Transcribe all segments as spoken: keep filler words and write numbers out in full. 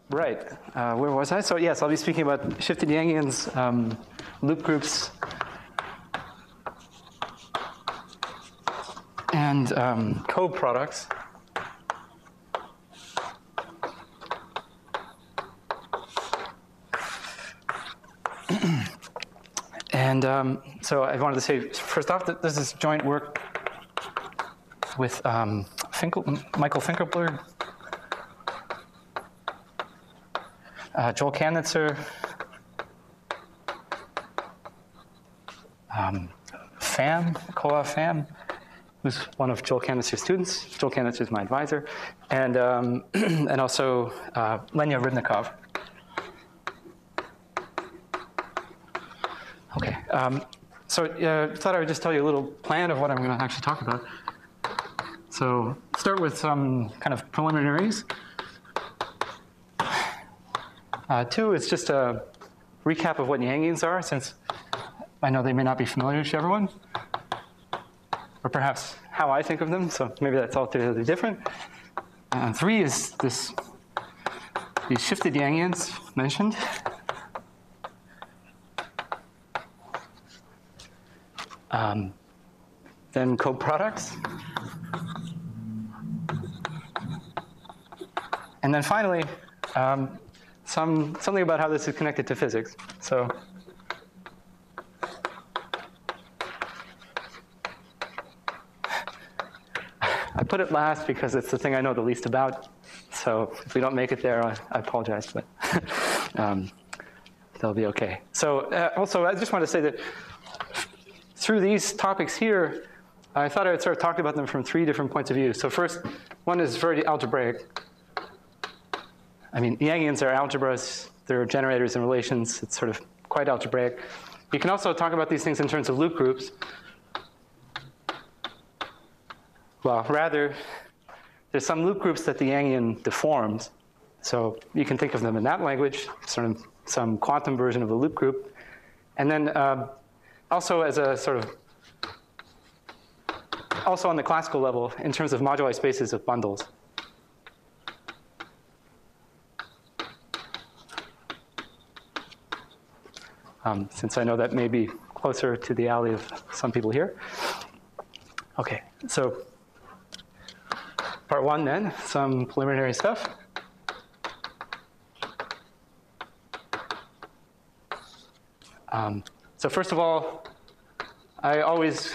right. Uh, where was I? So yes, I'll be speaking about shifted Yangians, um, loop groups, and um, co-products. And um, so I wanted to say, first off, that this is joint work with um, Finkel, Michael Finkelberg, uh, Joel Kanitzer, um, Pham, Koa Pham, who's one of Joel Kanitzer's students. Joel Kanitzer is my advisor. And, um, and also uh, Lenya Rybnikov. Okay, um, so uh, I thought I would just tell you a little plan of what I'm going to actually talk about. So start with some kind of preliminaries. Uh, two is just a recap of what Yangians are, since I know they may not be familiar to everyone, or perhaps how I think of them, so maybe that's altogether different. And three is this, these shifted Yangians mentioned. Um, then co-products. And then finally, um, some, something about how this is connected to physics. So I put it last because it's the thing I know the least about. So if we don't make it there, I, I apologize, but um, they'll be okay. So uh, also, I just want to say that through these topics here, I thought I would sort of talk about them from three different points of view. So first, one is very algebraic. I mean, Yangians are algebras. They're generators and relations. It's sort of quite algebraic. You can also talk about these things in terms of loop groups. Well, rather, there's some loop groups that the Yangian deforms. So you can think of them in that language, sort of some quantum version of a loop group. And then uh, also as a sort of, also on the classical level, in terms of moduli spaces of bundles. Um, since I know that may be closer to the alley of some people here. Okay, so part one then, some preliminary stuff. Um, so first of all, I always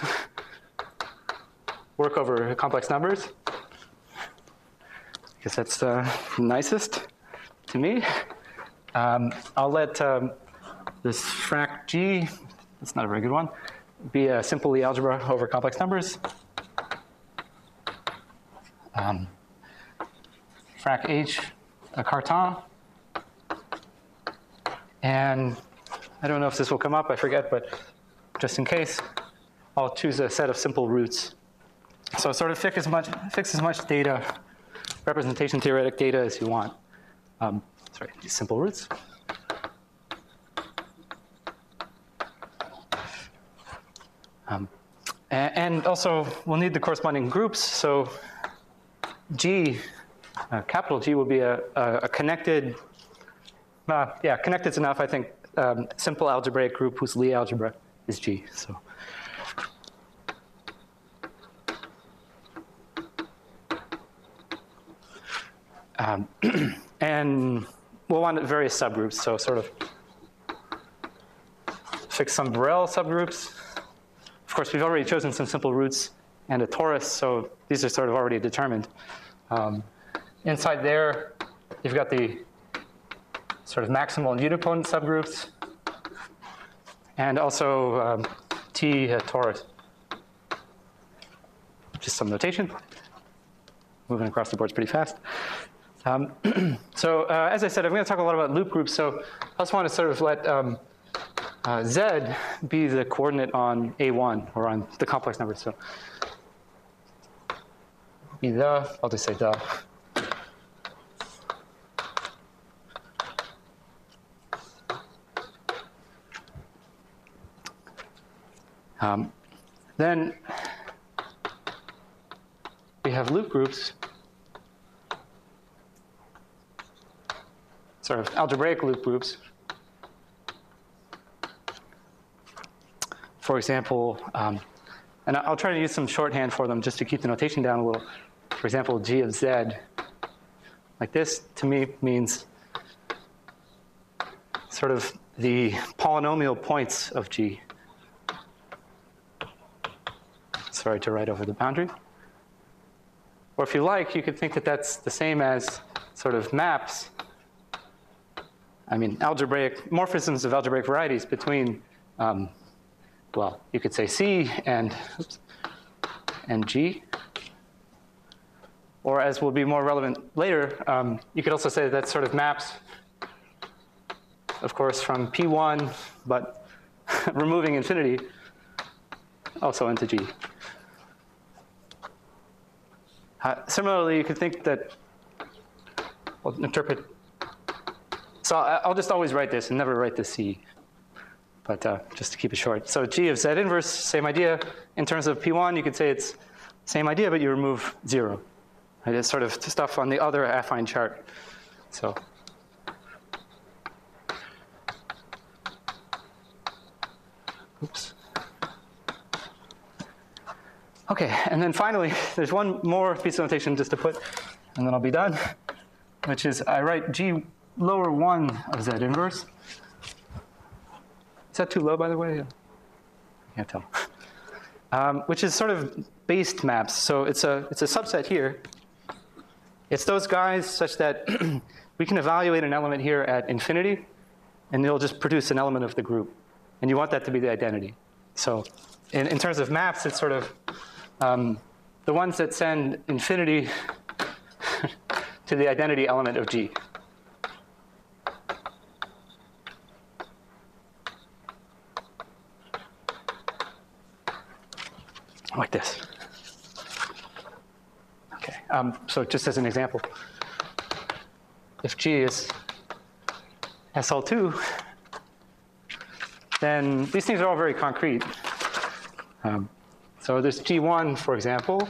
work over complex numbers, because that's the nicest to me. Um, I'll let um, this frac G, that's not a very good one, be a simple Lie algebra over complex numbers. Um, frac H, a Cartan. And I don't know if this will come up, I forget, but just in case, I'll choose a set of simple roots. So sort of fix as much, fix as much data, representation theoretic data as you want. Um, sorry, these simple roots. Um, and also, we'll need the corresponding groups. So G, uh, capital G, will be a, a, a connected, uh, yeah, connected enough, I think, um, simple algebraic group whose Lie algebra is G. So. Um, and we'll want various subgroups, so sort of fix some Borel subgroups. Of course, we've already chosen some simple roots and a torus, so these are sort of already determined. Um, inside there, you've got the sort of maximal and unipotent subgroups, and also um, T uh, torus. Just some notation. Moving across the boards pretty fast. Um, so uh, as I said, I'm going to talk a lot about loop groups. So I just want to sort of let um, uh, Z be the coordinate on A one, or on the complex number. So be the, I'll just say the. Um, then we have loop groups sort of algebraic loop groups. For example, um, and I'll try to use some shorthand for them just to keep the notation down a little. For example, G of Z, like this, to me means sort of the polynomial points of G. Sorry to write over the boundary. Or if you like, you could think that that's the same as sort of maps. I mean, algebraic morphisms of algebraic varieties between, um, well, you could say C and, oops, and G. Or as will be more relevant later, um, you could also say that sort of maps, of course, from P one, but removing infinity, also into G. Uh, similarly, you could think that, well, interpret, so I'll just always write this and never write the C, but uh, just to keep it short. So G of Z inverse, same idea. In terms of P one, you could say it's same idea, but you remove zero. Right? It's sort of stuff on the other affine chart. So. Oops. Okay, and then finally, there's one more piece of notation just to put, and then I'll be done, which is I write G lower one of Z inverse. Is that too low, by the way? I can't tell. Um, which is sort of based maps. So it's a, it's a subset here. It's those guys such that we can evaluate an element here at infinity, and it'll just produce an element of the group. And you want that to be the identity. So in, in terms of maps, it's sort of um, the ones that send infinity to the identity element of G. Like this. Okay, um, so just as an example, if G is S L two, then these things are all very concrete. Um, so there's G one, for example.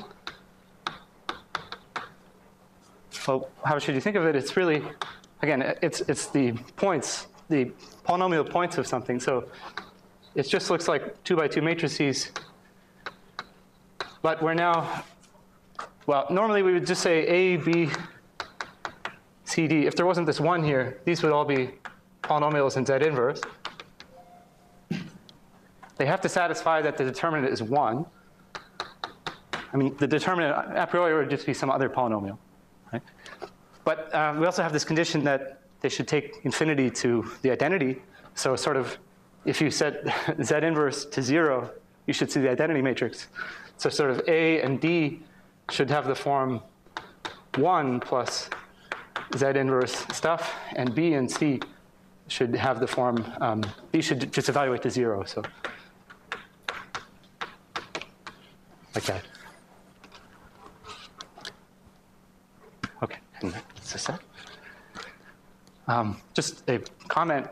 Well, how should you think of it? It's really, again, it's, it's the points, the polynomial points of something. So it just looks like two by two matrices. But we're now, well, normally we would just say A, B, C, D. If there wasn't this one here, these would all be polynomials in Z inverse. They have to satisfy that the determinant is one. I mean, the determinant a priori would just be some other polynomial, right? But uh, we also have this condition that they should take infinity to the identity. So sort of, if you set Z inverse to zero, you should see the identity matrix. So sort of A and D should have the form one plus Z inverse stuff, and B and C should have the form, um, B should just evaluate to zero. So like that. Okay, and that's a set. Um, just a comment.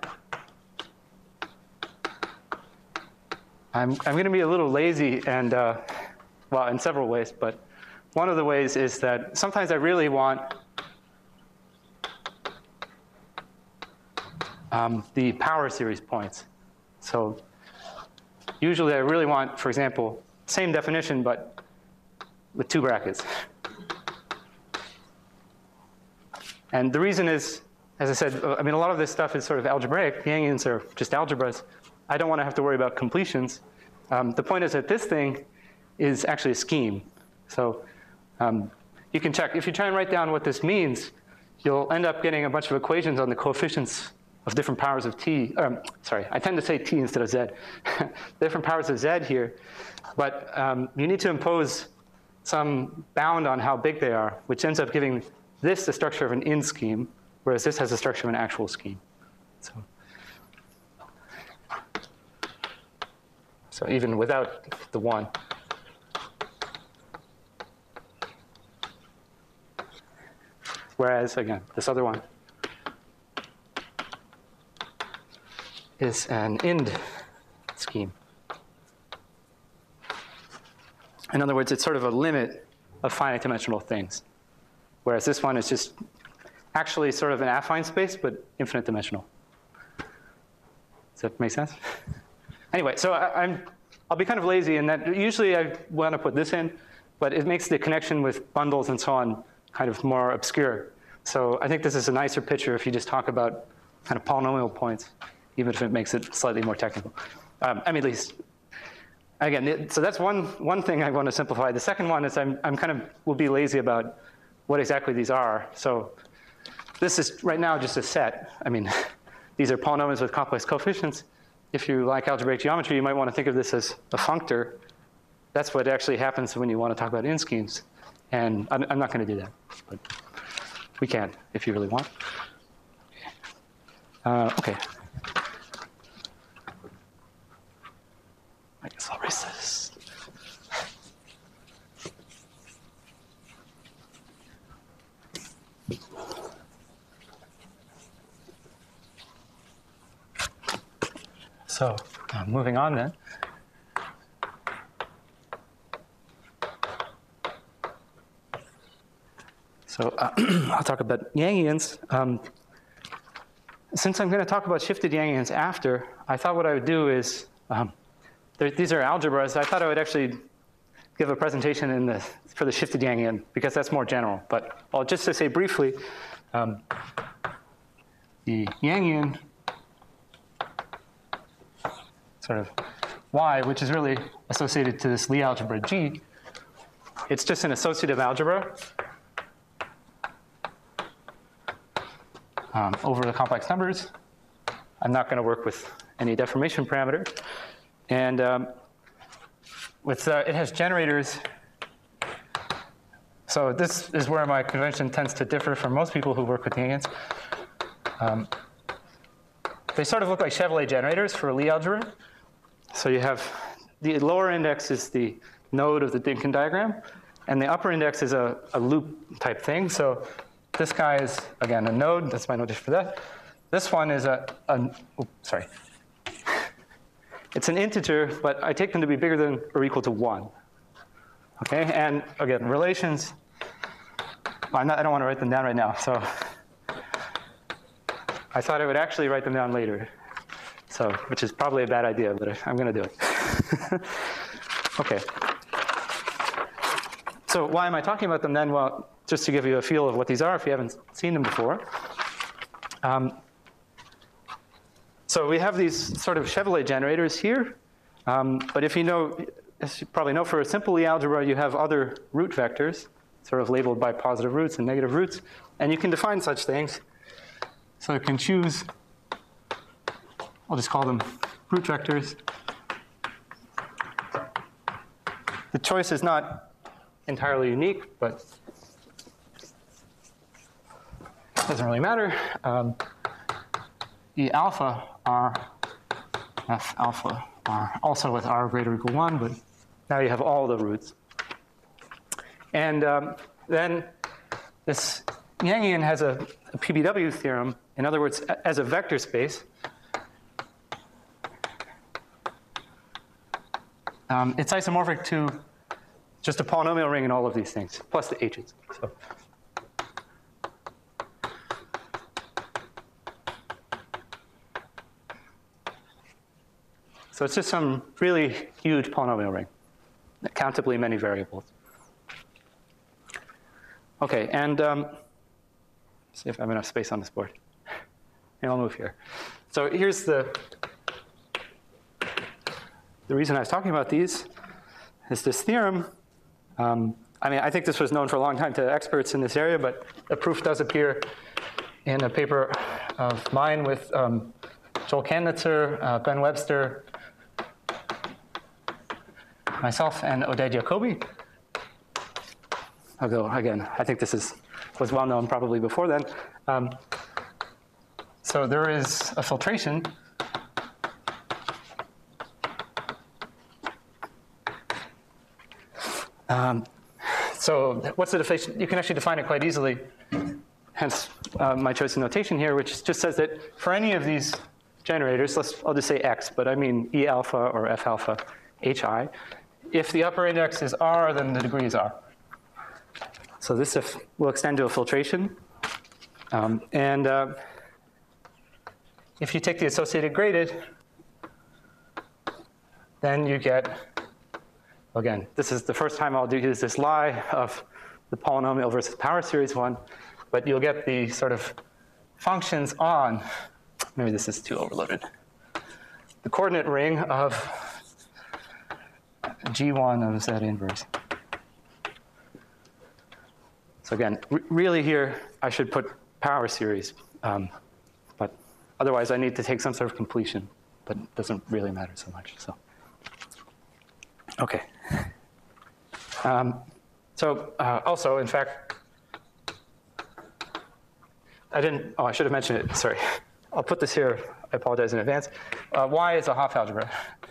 I'm, I'm going to be a little lazy, and uh, well, in several ways, but one of the ways is that sometimes I really want um, the power series points. So usually I really want, for example, same definition, but with two brackets. And the reason is, as I said, I mean, a lot of this stuff is sort of algebraic. Yangians are just algebras. I don't want to have to worry about completions. Um, the point is that this thing is actually a scheme. So um, you can check. If you try and write down what this means, you'll end up getting a bunch of equations on the coefficients of different powers of t. Um, sorry, I tend to say t instead of z. Different powers of z here. But um, you need to impose some bound on how big they are, which ends up giving this the structure of an in scheme, whereas this has the structure of an actual scheme. So, so even without the one. Whereas, again, this other one is an ind scheme. In other words, it's sort of a limit of finite dimensional things. Whereas this one is just actually sort of an affine space, but infinite dimensional. Does that make sense? Anyway, so I, I'm, I'll be kind of lazy in that usually I want to put this in, but it makes the connection with bundles and so on kind of more obscure. So I think this is a nicer picture if you just talk about kind of polynomial points, even if it makes it slightly more technical. Um, I mean, at least, again, it, so that's one, one thing I want to simplify. The second one is I'm, I'm kind of will be lazy about what exactly these are. So this is right now just a set. I mean, these are polynomials with complex coefficients. If you like algebraic geometry, you might want to think of this as a functor. That's what actually happens when you want to talk about n-schemes. And I'm, I'm not going to do that, but we can if you really want. Uh, okay. I guess I'll erase this. So uh, moving on then. So uh, I'll talk about Yangians. Um, since I'm going to talk about shifted Yangians after, I thought what I would do is, um, there, these are algebras. I thought I would actually give a presentation in the, for the shifted Yangian, because that's more general. But I'll just to say briefly, um, the Yangian sort of Y, which is really associated to this Lie algebra G, it's just an associative algebra um, over the complex numbers. I'm not going to work with any deformation parameter. And um, with, uh, it has generators. So this is where my convention tends to differ from most people who work with Yangians. Um, they sort of look like Chevrolet generators for a Lie algebra. So you have the lower index is the node of the Dynkin diagram, and the upper index is a, a loop type thing. So this guy is, again, a node. That's my notation for that. This one is a, a oops, sorry. It's an integer, but I take them to be bigger than or equal to one. Okay, and again, relations, I'm not, I don't want to write them down right now. So I thought I would actually write them down later. So, which is probably a bad idea, but I'm going to do it. Okay. So why am I talking about them then? Well, just to give you a feel of what these are if you haven't seen them before. Um, so we have these sort of Chevrolet generators here. Um, but if you know, as you probably know, for a simple Lie algebra, you have other root vectors, sort of labeled by positive roots and negative roots. And you can define such things. So you can choose, I'll just call them root vectors. The choice is not entirely unique, but it doesn't really matter. Um, E alpha R, F alpha R, also with R greater or equal one, but now you have all the roots. And um, then this Yangian has a, a P B W theorem. In other words, as a vector space, um, it's isomorphic to just a polynomial ring in all of these things, plus the h's. So. So it's just some really huge polynomial ring, countably many variables. Okay, and um, see if I have enough space on this board. And I'll move here. So here's the, the reason I was talking about these is this theorem. Um, I mean, I think this was known for a long time to experts in this area, but the proof does appear in a paper of mine with um, Joel Kanitzer, uh, Ben Webster, myself, and Oded Jacobi. Although, again, I think this is, was well known probably before then. Um, so there is a filtration. Um, so what's the definition? You can actually define it quite easily. Hence uh, my choice of notation here, which just says that for any of these generators, let's, I'll just say X, but I mean E alpha or F alpha, Hi. If the upper index is R, then the degree is R. So this if, will extend to a filtration. Um, and uh, if you take the associated graded, then you get, again, this is the first time I'll do use this lie of the polynomial versus power series one, but you'll get the sort of functions on, maybe this is too overloaded, the coordinate ring of G one of Z inverse. So again, re really here, I should put power series, um, but otherwise I need to take some sort of completion, but it doesn't really matter so much, so. Okay. Um, so uh, also, in fact, I didn't, oh, I should have mentioned it, sorry. I'll put this here, I apologize in advance. Uh, y is a Hopf algebra.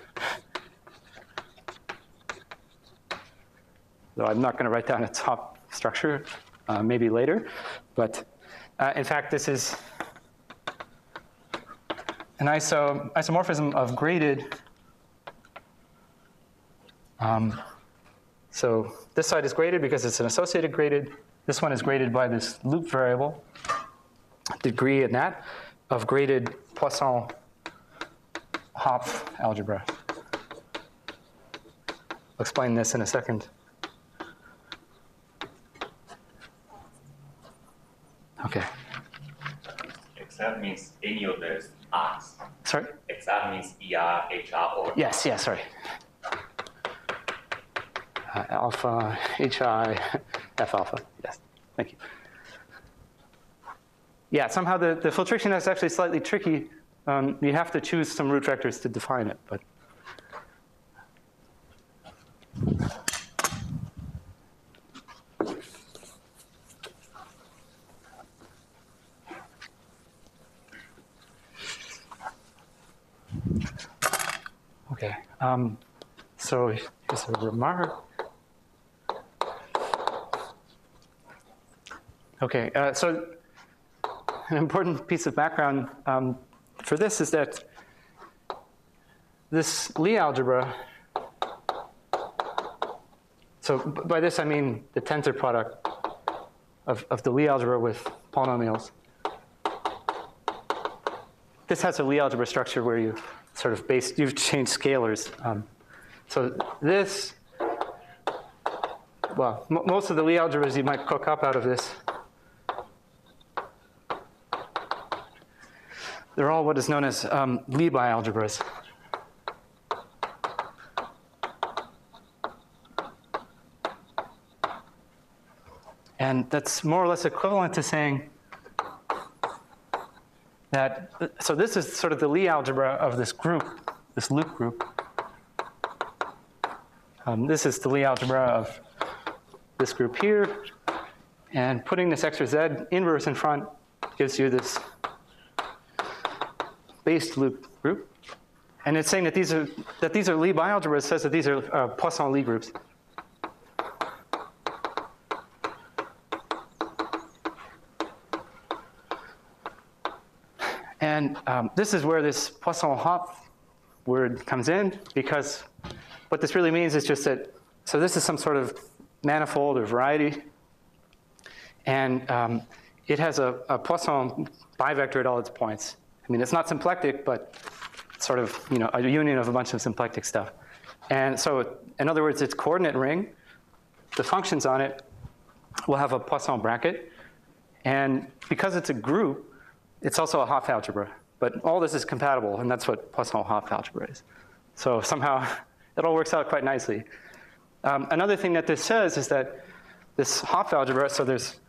Though I'm not going to write down its Hopf structure, uh, maybe later. But uh, in fact, this is an iso isomorphism of graded. Um, so this side is graded because it's an associated graded. This one is graded by this loop variable, degree in that, of graded Poisson Hopf algebra. I'll explain this in a second. Okay. Exact means any of those R's. Sorry? Exact means E R, H R, or. Yes, yes, sorry. Uh, alpha, H I, F alpha. Yes, thank you. Yeah, somehow the, the filtration is actually slightly tricky. Um, you have to choose some root vectors to define it, but. Okay, um, so here's a remark. Okay, uh, so an important piece of background um, for this is that this Lie algebra, so by this I mean the tensor product of, of the Lie algebra with polynomials. This has a Lie algebra structure where you sort of base, you've changed scalars. Um, so this, well, m most of the Lie algebras you might cook up out of this. They're all what is known as um, Lie algebras. And that's more or less equivalent to saying that, so this is sort of the Lie algebra of this group, this loop group. Um, this is the Lie algebra of this group here. And putting this extra Z inverse in front gives you this based loop group. And it's saying that these are, that these are Lie algebras, says that these are uh, Poisson Lie groups. And um, this is where this Poisson Hopf word comes in, because what this really means is just that, so this is some sort of manifold or variety, and um, it has a, a Poisson bivector at all its points. I mean, it's not symplectic, but it's sort of, you know, a union of a bunch of symplectic stuff. And so, in other words, its coordinate ring, the functions on it will have a Poisson bracket, and because it's a group, it's also a Hopf algebra, but all this is compatible, and that's what Poisson Hopf algebra is. So somehow it all works out quite nicely. Um, another thing that this says is that this Hopf algebra, so there's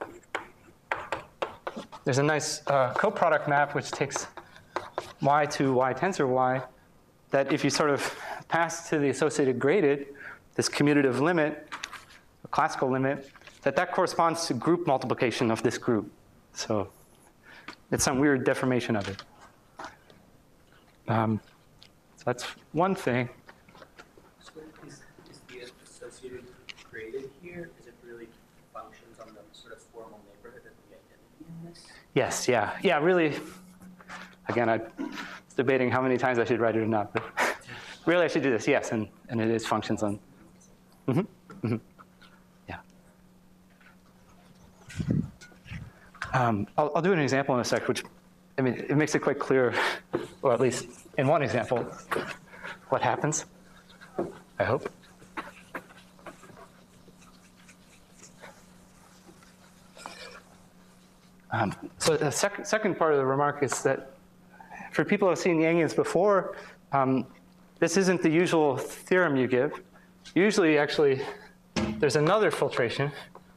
there's a nice uh, coproduct map which takes y to y tensor y, that if you sort of pass to the associated graded, this commutative limit, a classical limit, that that corresponds to group multiplication of this group. So it's some weird deformation of it. Um, so that's one thing. So is, is the associated graded here? Is it really functions on the sort of formal neighborhood of the identity in this? Yes, yeah. Yeah, really, again, I was debating how many times I should write it or not, but really I should do this, yes, and, and it is functions on. Mm-hmm, mm-hmm. Yeah. Um, I'll, I'll do an example in a sec, which, I mean, it makes it quite clear, or at least in one example, what happens, I hope. Um, so the sec second part of the remark is that for people who have seen Yangians before, um, this isn't the usual theorem you give. Usually, actually, there's another filtration.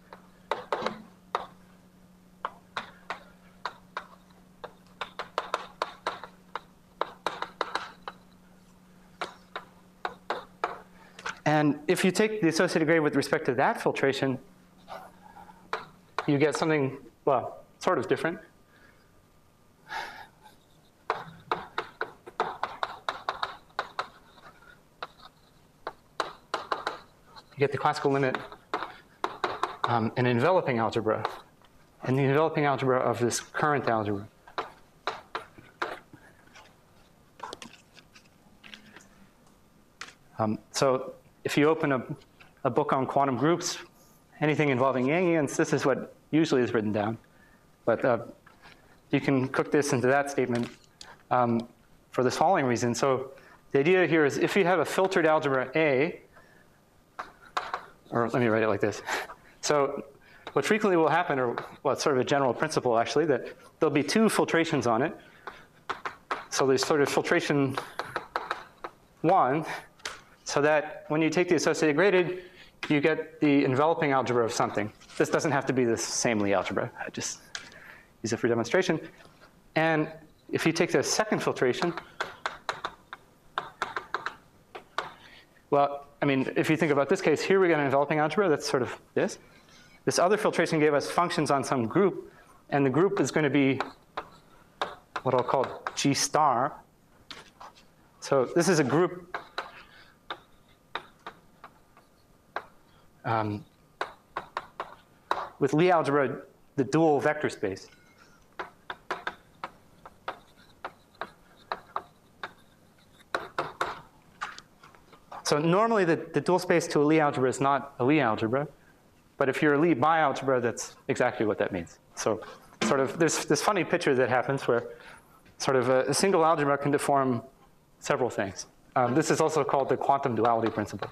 And if you take the associated gradient with respect to that filtration, you get something, well, sort of different. You get the classical limit um, in enveloping algebra, and the enveloping algebra of this current algebra. Um, so if you open a, a book on quantum groups, anything involving Yangians, this is what usually is written down. But uh, you can cook this into that statement um, for this following reason. So the idea here is if you have a filtered algebra A, or let me write it like this. So what frequently will happen, or well, it's sort of a general principle actually, that there'll be two filtrations on it. So there's sort of filtration one, so that when you take the associated graded, you get the enveloping algebra of something. This doesn't have to be the same Lie algebra. I just use it for demonstration. And if you take the second filtration, well, I mean, if you think about this case, here we got an enveloping algebra that's sort of this. This other filtration gave us functions on some group, and the group is going to be what I'll call G star. So this is a group um, with Lie algebra, the dual vector space. So normally the, the dual space to a Lie algebra is not a Lie algebra, but if you're a Lie bialgebra, that's exactly what that means. So sort of there's this funny picture that happens where sort of a, a single algebra can deform several things. Um, this is also called the quantum duality principle.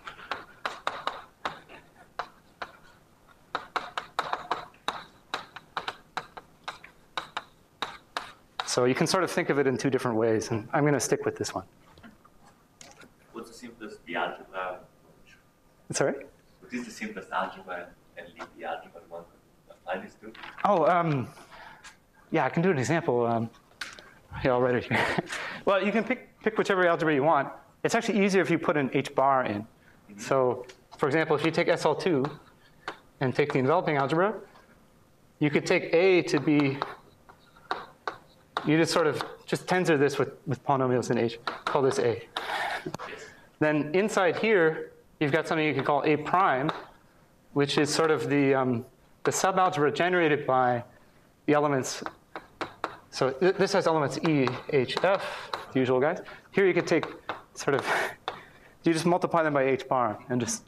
So you can sort of think of it in two different ways, and I'm going to stick with this one. What's the simplest algebra? Sorry? What is the simplest algebra and Lie algebra one could apply this to? Oh, um, yeah, I can do an example. Um, yeah, I'll write it here. Well, you can pick, pick whichever algebra you want. It's actually easier if you put an H bar in. Mm-hmm. So, for example, if you take S L two and take the enveloping algebra, you could take A to be, you just sort of just tensor this with, with polynomials in H, call this A. Then inside here, you've got something you can call A prime, which is sort of the, um, the subalgebra generated by the elements. So th this has elements E, H, F, the usual guys. Here you could take sort of, you just multiply them by H bar and just.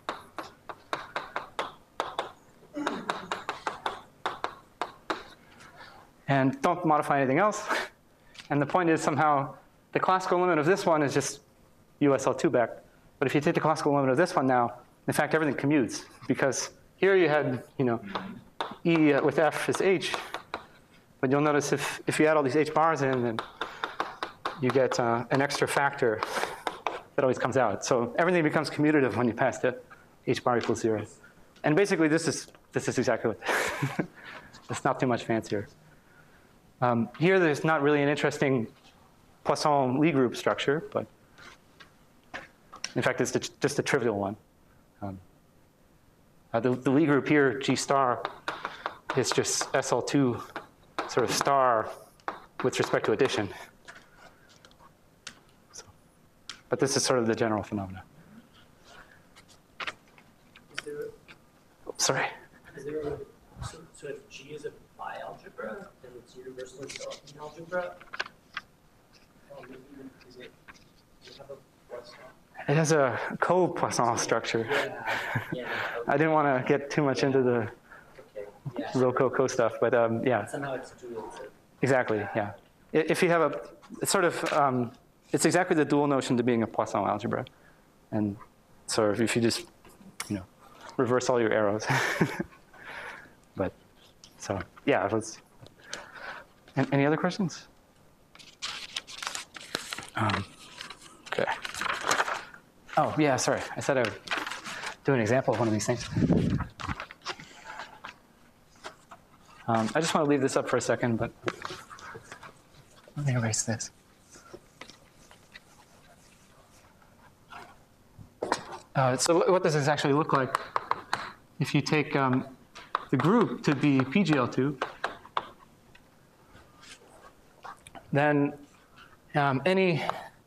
And don't modify anything else. And the point is somehow the classical limit of this one is just U S L two back. But if you take the classical limit of this one now, in fact, everything commutes. Because here you had, you know, E with F is H. But you'll notice if, if you add all these H bars in, then you get uh, an extra factor that always comes out. So everything becomes commutative when you pass to H bar equals zero. And basically, this is, this is exactly what, it's not too much fancier. Um, here, there's not really an interesting Poisson Lie group structure, but in fact, it's just a trivial one. Um, uh, the, the Lie group here, G star, is just S L two sort of star with respect to addition. So, but this is sort of the general phenomena. Is there, Oh, sorry. is there a, so, so if G is a bialgebra, then it's universal enveloping algebra? Um, is it, does it have a Poisson? It has a co-Poisson structure. Yeah, yeah. I didn't want to get too much into the. Okay. Yeah. Rococo stuff, but um, yeah, Somehow it's dual. So exactly, yeah. I- If you have a, it's sort of, um, it's exactly the dual notion to being a Poisson algebra. And so if you just, you know, reverse all your arrows. But, so, yeah, let's, an- any other questions? Um, okay. Oh, yeah, sorry. I said I would do an example of one of these things. Um, I just want to leave this up for a second, but let me erase this. Uh, so what does this actually look like? If you take um, the group to be P G L two, then um, any,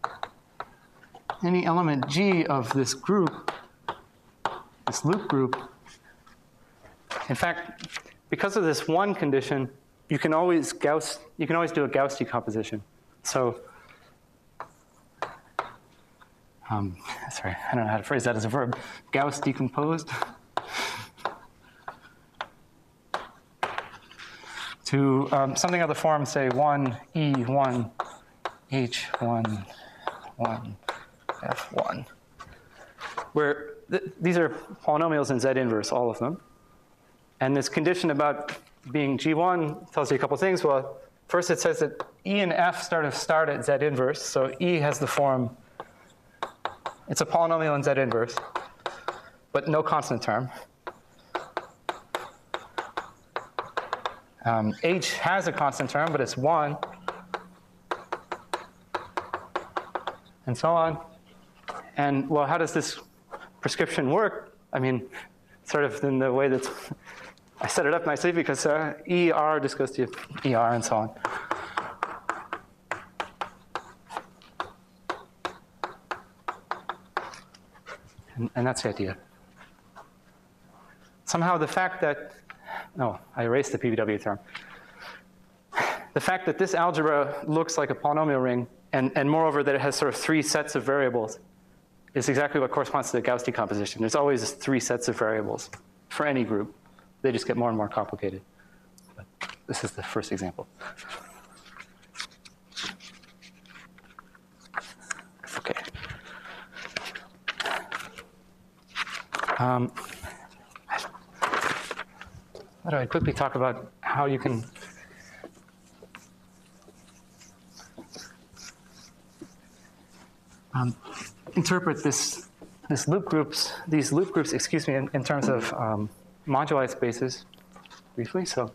any element G of this group, this loop group, in fact, because of this one condition, you can always Gauss, you can always do a Gauss decomposition. So, um, sorry, I don't know how to phrase that as a verb. Gauss decomposed to um, something of the form, say, one E one H one one F one, where th these are polynomials in Z inverse, all of them. And this condition about being G one tells you a couple things. Well, first it says that E and F start of start at Z inverse. So E has the form, it's a polynomial in Z inverse, but no constant term. Um, H has a constant term, but it's one. And so on. And well, how does this prescription work? I mean, sort of in the way that I set it up nicely, because uh, E R just goes to E R and so on. And, and that's the idea. Somehow the fact that, no, I erased the P V W term. The fact that this algebra looks like a polynomial ring, and, and moreover that it has sort of three sets of variables, is exactly what corresponds to the Gauss decomposition. There's always three sets of variables for any group. They just get more and more complicated. But this is the first example. Okay. Um, how do I quickly talk about how you can um, interpret this, this loop groups, these loop groups, excuse me, in, in terms of um, moduli spaces, briefly. So,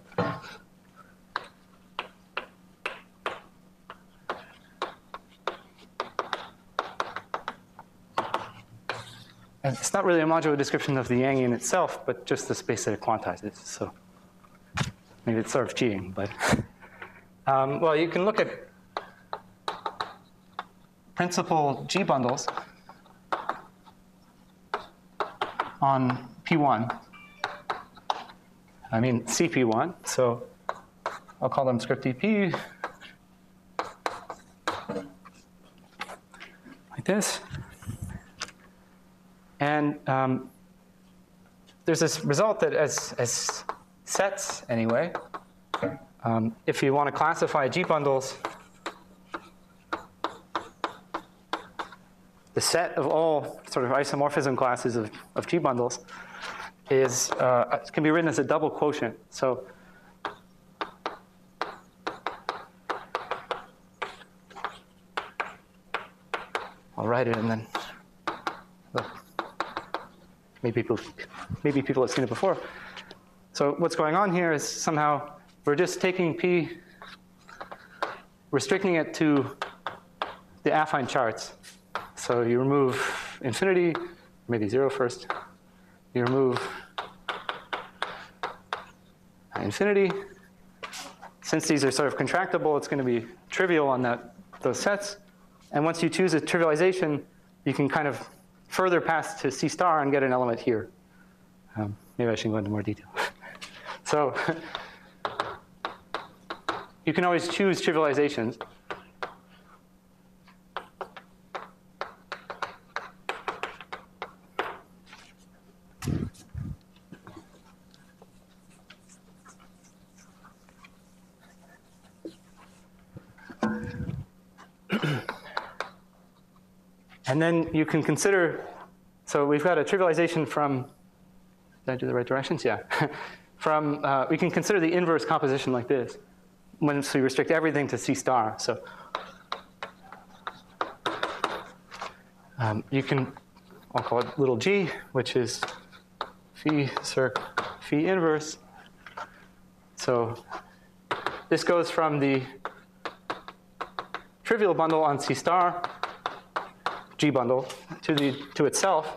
and it's not really a modular description of the Yangian itself, but just the space that it quantizes. So, maybe it's sort of cheating, but um, well, you can look at principal G bundles on P one. I mean C P one, so I'll call them script E P, like this. And um, there's this result that as, as sets, anyway, um, if you want to classify G bundles, the set of all sort of isomorphism classes of, of G bundles is, uh, can be written as a double quotient. So I'll write it and then look. Maybe people, maybe people have seen it before. So what's going on here is somehow we're just taking P, restricting it to the affine charts. So you remove infinity, maybe zero first. You remove infinity. Since these are sort of contractible, it's going to be trivial on that, those sets. And once you choose a trivialization, you can kind of further pass to C star and get an element here. Um, maybe I should go into more detail. So you can always choose trivializations. And then you can consider, so we've got a trivialization from, did I do the right directions? Yeah. From, uh, we can consider the inverse composition like this, once we restrict everything to C star. So um, you can, I'll call it little g, which is phi circ phi inverse. So this goes from the trivial bundle on C star, G bundle, to the to itself.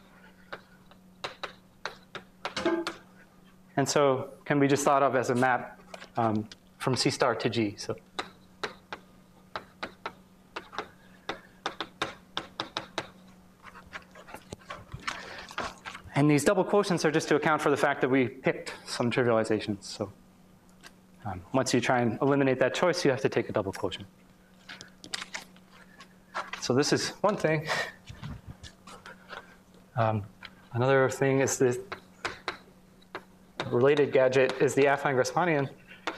And so can be just thought of as a map um, from C star to G. So and these double quotients are just to account for the fact that we picked some trivializations. So um, once you try and eliminate that choice, you have to take a double quotient. So this is one thing. Um, another thing is this related gadget is the affine Grassmannian.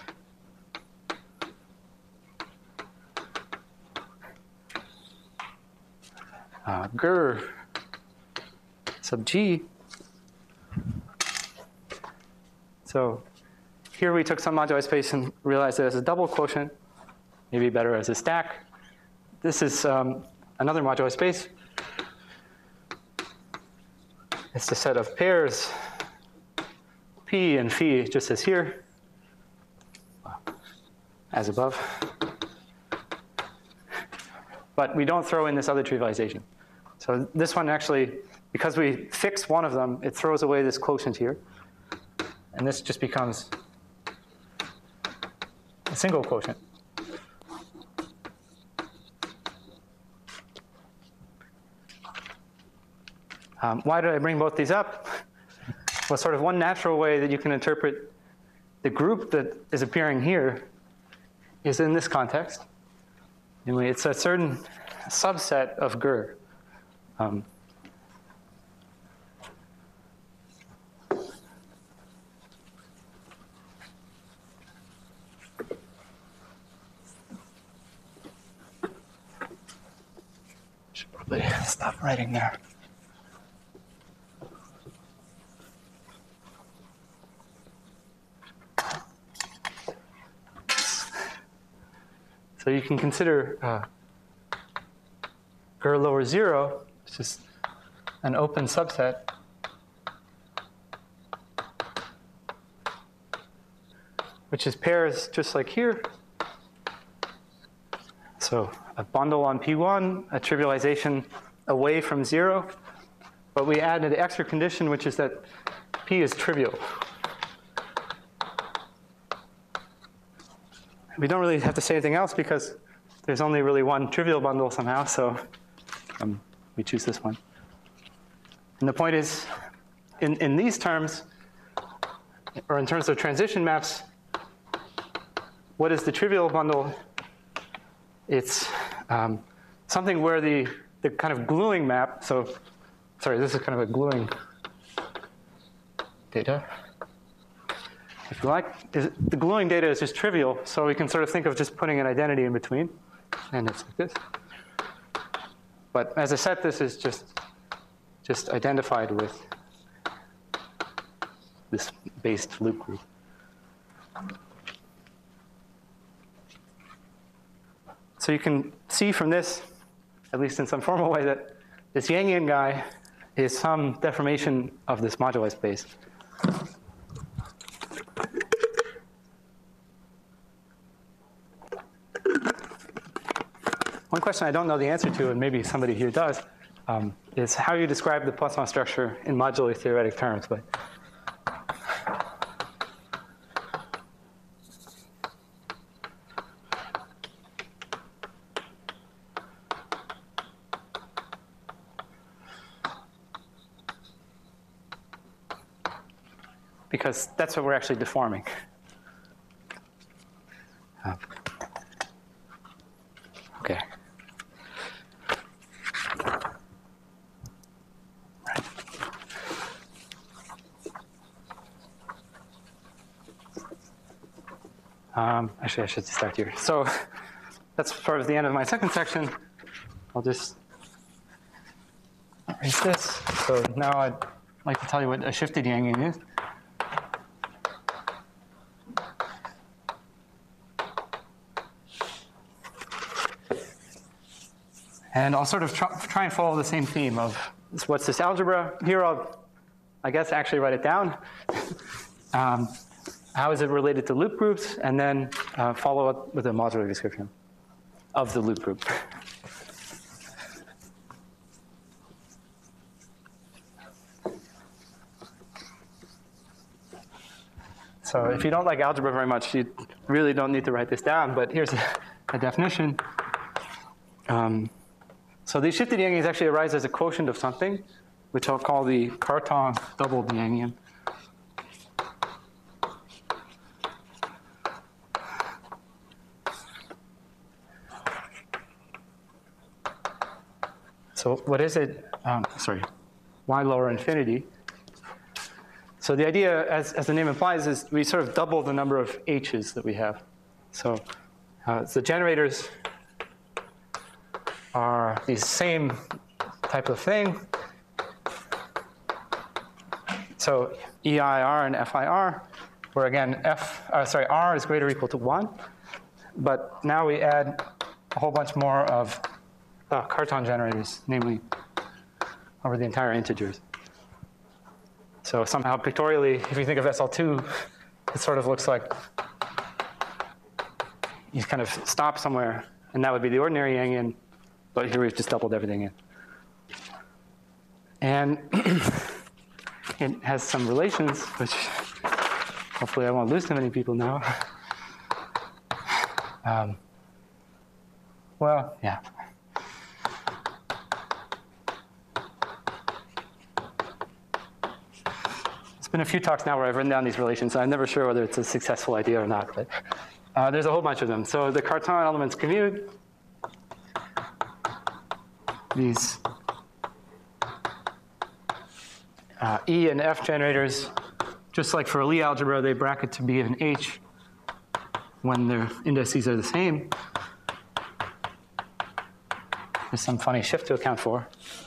Uh, Gur sub G. So here we took some moduli space and realized it as a double quotient, maybe better as a stack. This is um, another moduli space. It's a set of pairs, P and phi, just as here, as above. But we don't throw in this other trivialization. So this one actually, because we fix one of them, it throws away this quotient here. And this just becomes a single quotient. Um, why did I bring both these up? Well, sort of one natural way that you can interpret the group that is appearing here is in this context. Anyway, it's a certain subset of Gur. Um, should probably stop writing there. So you can consider uh, Gur lower zero, which is an open subset. Which is pairs just like here. So a bundle on P one, a trivialization away from zero. But we add an extra condition, which is that P is trivial. We don't really have to say anything else because there's only really one trivial bundle somehow, so um, we choose this one. And the point is, in, in these terms, or in terms of transition maps, what is the trivial bundle? It's um, something where the, the kind of gluing map, so, sorry, this is kind of a gluing data. If you like, is, the gluing data is just trivial, so we can sort of think of just putting an identity in between, and it's like this. But as a set, this is just, just identified with this based loop group. So you can see from this, at least in some formal way, that this Yangian guy is some deformation of this moduli space. One question I don't know the answer to, and maybe somebody here does, um, is how you describe the Poisson structure in moduli theoretic terms. But because that's what we're actually deforming. Uh, okay. Right. Um, actually, I should start here. So that's sort of the end of my second section. I'll just erase this. So now I'd like to tell you what a shifted Yangian is. And I'll sort of try, try and follow the same theme of what's this algebra. Here I'll, I guess, actually write it down. um, how is it related to loop groups? And then uh, follow up with a modular description of the loop group. So if you don't like algebra very much, you really don't need to write this down. But here's a, a definition. Um, So these shifted Yangians actually arise as a quotient of something, which I'll call the Cartan doubled Yangian. So what is it? Um, sorry, y lower infinity. So the idea, as, as the name implies, is we sort of double the number of h's that we have. So uh, the generators are the same type of thing. So E I R and F I R, where again, F, uh, sorry, R is greater or equal to one. But now we add a whole bunch more of uh, Cartan generators, namely over the entire integers. So somehow pictorially, if you think of S L two, it sort of looks like you kind of stop somewhere, and that would be the ordinary Yangian. But here we've just doubled everything in. And it has some relations, which hopefully I won't lose too many people now. Um, well, yeah. It's been a few talks now where I've written down these relations, so I'm never sure whether it's a successful idea or not. But uh, there's a whole bunch of them. So the Cartan elements commute. These uh, E and F generators, just like for a Lie algebra, they bracket to be an H when their indices are the same. There's some funny shift to account for.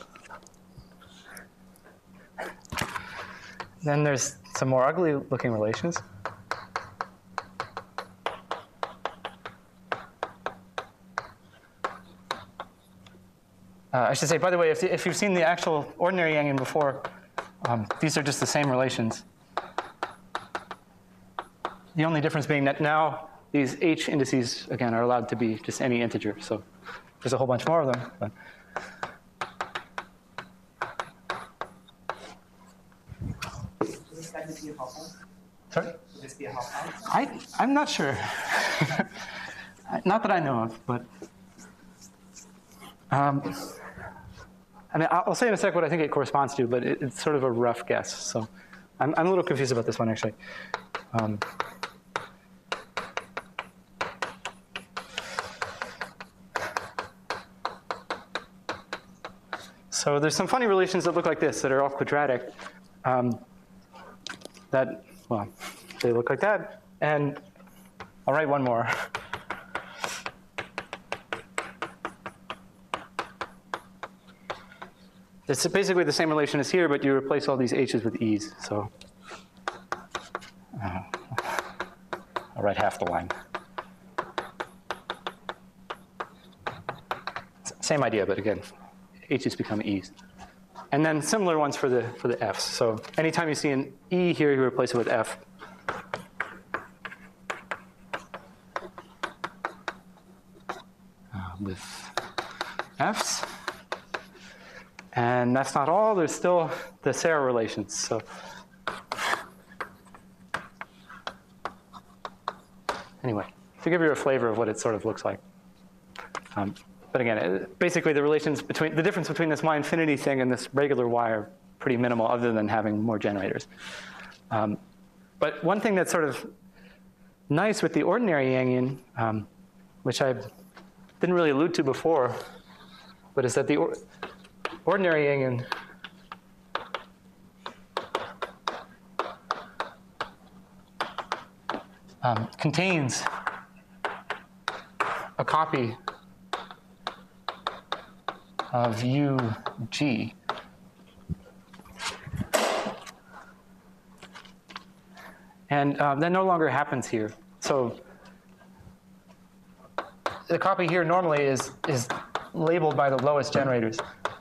Then there's some more ugly looking relations. Uh, I should say, by the way, if, if you've seen the actual ordinary Yangian before, um, these are just the same relations. The only difference being that now these H indices, again, are allowed to be just any integer. So there's a whole bunch more of them. But Is this going to be a hop-on? sorry? Will this be a hop-on? I, I'm not sure. Not that I know of, but um, I mean, I'll say in a sec what I think it corresponds to, but it, it's sort of a rough guess. So I'm, I'm a little confused about this one, actually. Um, so there's some funny relations that look like this that are all quadratic. Um, that, well, they look like that. And I'll write one more. It's basically the same relation as here, but you replace all these h's with e's. So uh, I'll write half the line. Same idea, but again, h's become e's. And then similar ones for the for the f's. So anytime you see an e here, you replace it with f. Uh, with f's. And that's not all. There's still the Serre relations. So anyway, to give you a flavor of what it sort of looks like. Um, but again, it, basically the relations between, the difference between this y infinity thing and this regular y are pretty minimal other than having more generators. Um, but one thing that's sort of nice with the ordinary Yangian, um, which I didn't really allude to before, but is that the or ordinary Yangian um, contains a a copy of U G. And um, that no longer happens here. So the copy here normally is, is labeled by the lowest generators.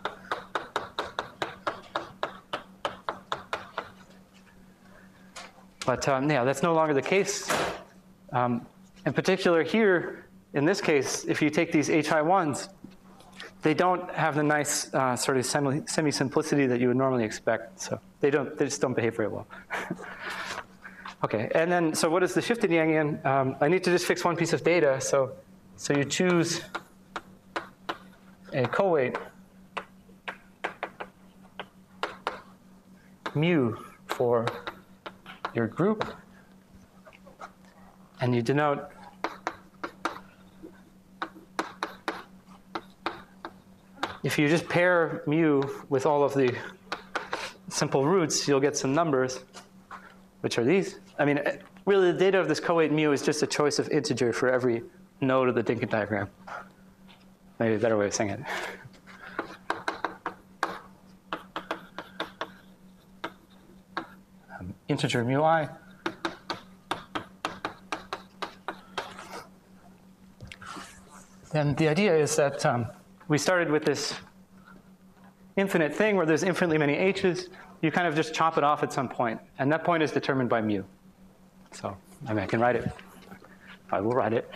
But um, yeah, that's no longer the case. Um, in particular here, in this case, if you take these H I ones, they don't have the nice uh, sort of semi, semi-simplicity that you would normally expect. So they don't, they just don't behave very well. Okay, and then, so what is the shifted Yangian? Um, I need to just fix one piece of data. So, so you choose a co-weight mu for your group, and you denote if you just pair mu with all of the simple roots, you'll get some numbers, which are these. I mean, really, the data of this co-weight mu is just a choice of integer for every node of the Dinkin diagram. Maybe a better way of saying it. Um, integer mu I. And the idea is that um, we started with this infinite thing where there's infinitely many h's. You kind of just chop it off at some point, and that point is determined by mu. So I mean, I can write it. I will write it.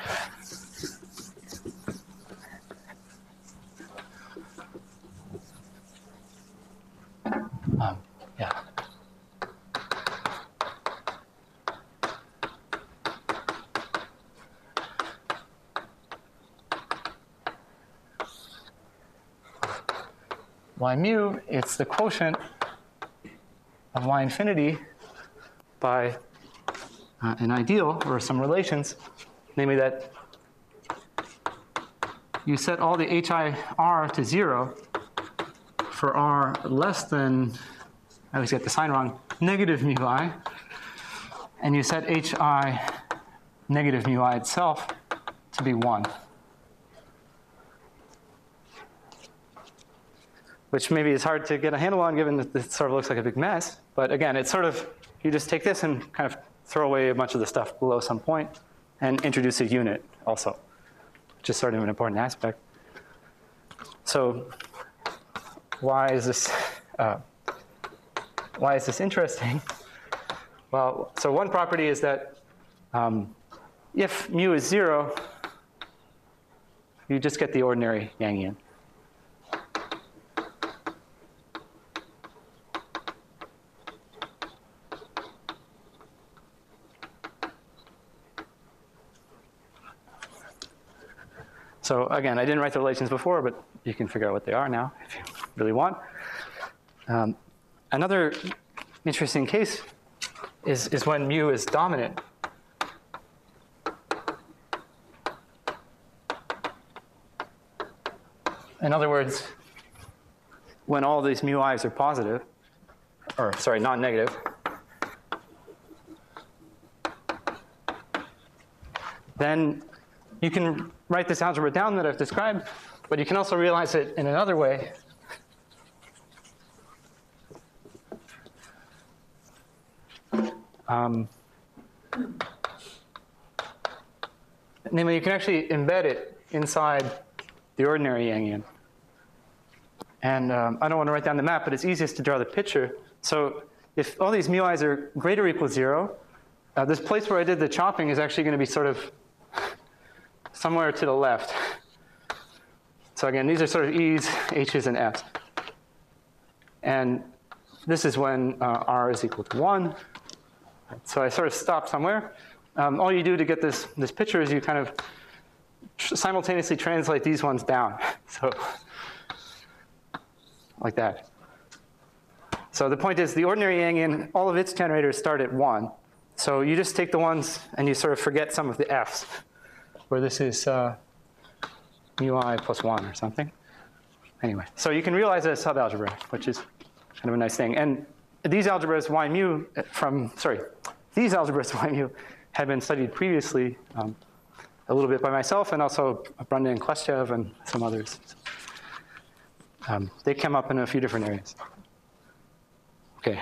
Um, yeah. Y mu, it's the quotient of y infinity by uh, an ideal or some relations, namely that you set all the hi r to zero for r less than, I always get the sign wrong, negative mu I, and you set hi negative mu I itself to be one. Which maybe is hard to get a handle on given that this sort of looks like a big mess. But again, it's sort of, you just take this and kind of throw away a bunch of the stuff below some point and introduce a unit also, which is sort of an important aspect. So why is this, uh, why is this interesting? Well, so one property is that um, if mu is zero, you just get the ordinary Yangian. So again, I didn't write the relations before, but you can figure out what they are now if you really want. Um, another interesting case is, is when mu is dominant. In other words, when all these mu i's are positive, or sorry, non-negative, then you can write this algebra down that I've described, but you can also realize it in another way. Um, namely, you can actually embed it inside the ordinary Yangian. And um, I don't want to write down the map, but it's easiest to draw the picture. So if all these mu i's are greater or equal to zero, uh, this place where I did the chopping is actually going to be sort of somewhere to the left. So again, these are sort of e's, h's, and f's. And this is when uh, r is equal to one. So I sort of stop somewhere. Um, all you do to get this, this picture is you kind of tr simultaneously translate these ones down. So like that. So the point is the ordinary Yangian, all of its generators start at one. So you just take the ones and you sort of forget some of the f's, where this is uh, mu I plus one or something. Anyway, so you can realize it as subalgebra, which is kind of a nice thing. And these algebras y mu from, sorry, these algebras y mu had been studied previously um, a little bit by myself, and also Brandon Klestev and some others. Um, they came up in a few different areas. Okay.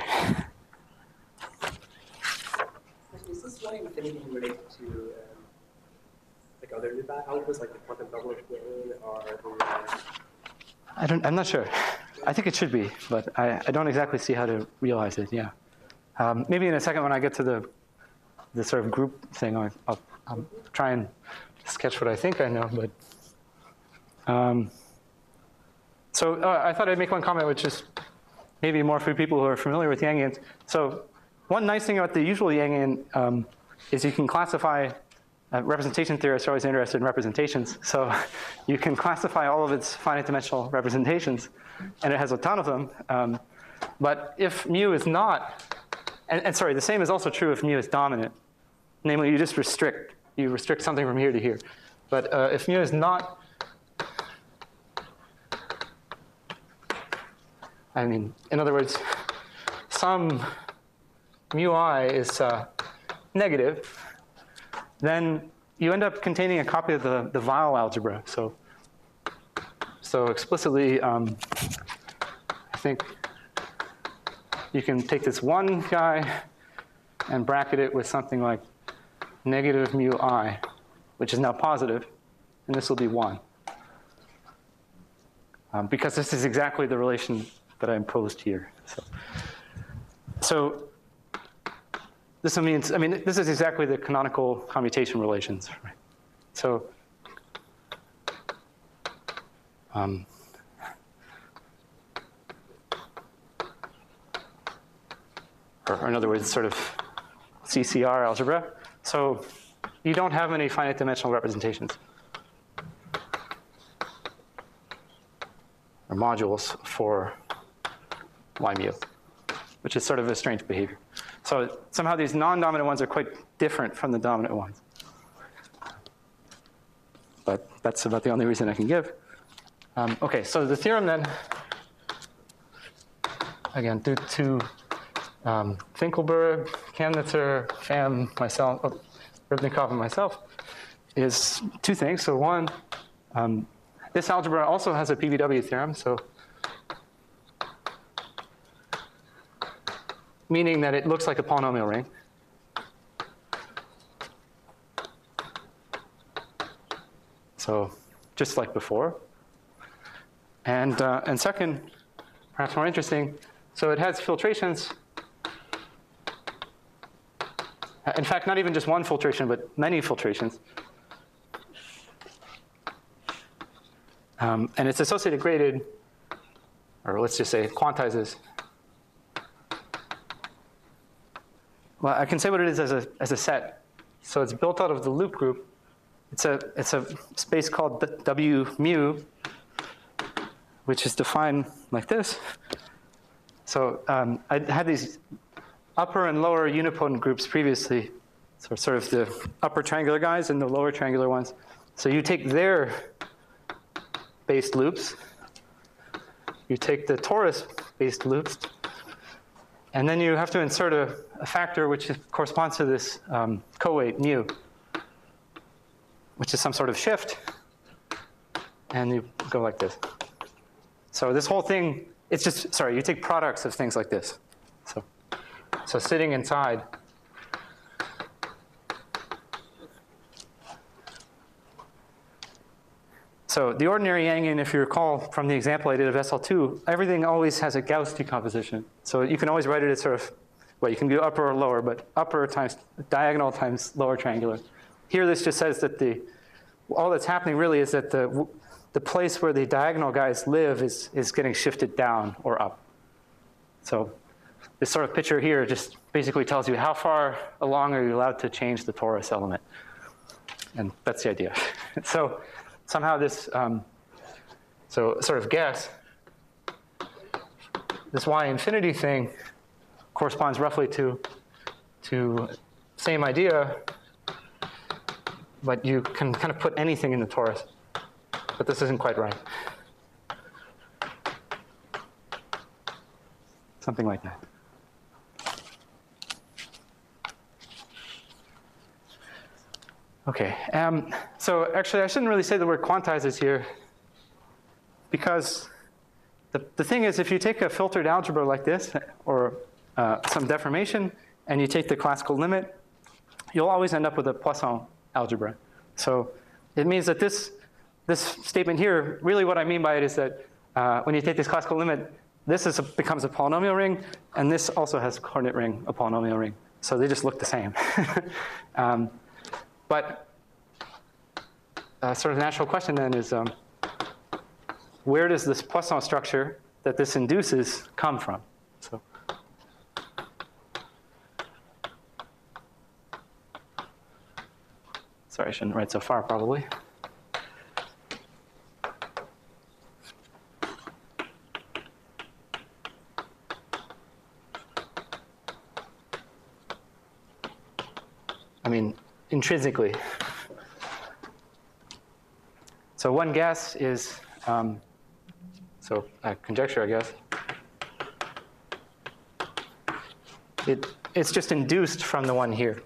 Is this one infinity related to um, like other Lebesgue algebras, like the quantum doublet plane, or the, uh, I don't, I'm not sure. I think it should be, but I, I don't exactly see how to realize it, yeah. Um, maybe in a second when I get to the, the sort of group thing, I'll, I'll, I'll try and sketch what I think I know. But um, So uh, I thought I'd make one comment, which is maybe more for people who are familiar with Yangians. So one nice thing about the usual Yangian um, is you can classify Uh, representation theorists are always interested in representations. So you can classify all of its finite dimensional representations, and it has a ton of them. Um, but if mu is not, and, and sorry, the same is also true if mu is dominant. Namely, you just restrict. You restrict something from here to here. But uh, if mu is not, I mean, in other words, some mu I is uh, negative, then you end up containing a copy of the, the Weyl algebra. So, so explicitly, um, I think you can take this one guy and bracket it with something like negative mu I, which is now positive, and this will be one. Um, because this is exactly the relation that I imposed here. So, so this means, I mean, this is exactly the canonical commutation relations, right? So, um, or, or in other words, sort of C C R algebra. So you don't have any finite dimensional representations or modules for Y mu, which is sort of a strange behavior. So somehow these non-dominant ones are quite different from the dominant ones. But that's about the only reason I can give. Um, OK, so the theorem then, again, due to um, Finkelberg, Chemnitzer, Pham, myself, oh, Rybnikov, and myself, is two things. So one, um, this algebra also has a P V W theorem. So meaning that it looks like a polynomial ring. So just like before. And, uh, and second, perhaps more interesting, so it has filtrations. In fact, not even just one filtration, but many filtrations. Um, and it's associated graded, or let's just say quantizes. Well, I can say what it is as a, as a set. So it's built out of the loop group. It's a, it's a space called W mu, which is defined like this. So um, I had these upper and lower unipotent groups previously. So sort of the upper triangular guys and the lower triangular ones. So you take their based loops. You take the torus-based loops. And then you have to insert a, a factor which is, corresponds to this um, co-weight mu, which is some sort of shift. And you go like this. So this whole thing, it's just, sorry, you take products of things like this. So, so sitting inside. So the ordinary Yangian, if you recall from the example I did of S L two, everything always has a Gauss decomposition. So you can always write it as sort of, well, you can do upper or lower, but upper times diagonal times lower triangular. Here this just says that the, all that's happening really is that the, the place where the diagonal guys live is, is getting shifted down or up. So this sort of picture here just basically tells you how far along are you allowed to change the torus element. And that's the idea. So somehow this, um, so sort of guess, this Y infinity thing corresponds roughly to, to same idea, but you can kind of put anything in the torus. But this isn't quite right. Something like that. Okay, um, so actually I shouldn't really say the word quantizes here, because the, the thing is, if you take a filtered algebra like this, or uh, some deformation, and you take the classical limit, you'll always end up with a Poisson algebra. So it means that this, this statement here, really what I mean by it is that uh, when you take this classical limit, this is a, becomes a polynomial ring, and this also has a coordinate ring, a polynomial ring. So they just look the same. um, but a sort of natural question then is, um, where does this Poisson structure that this induces come from? So, sorry, I shouldn't write so far, probably. I mean, intrinsically. So one guess is, um, so a conjecture, I guess. It, it's just induced from the one here.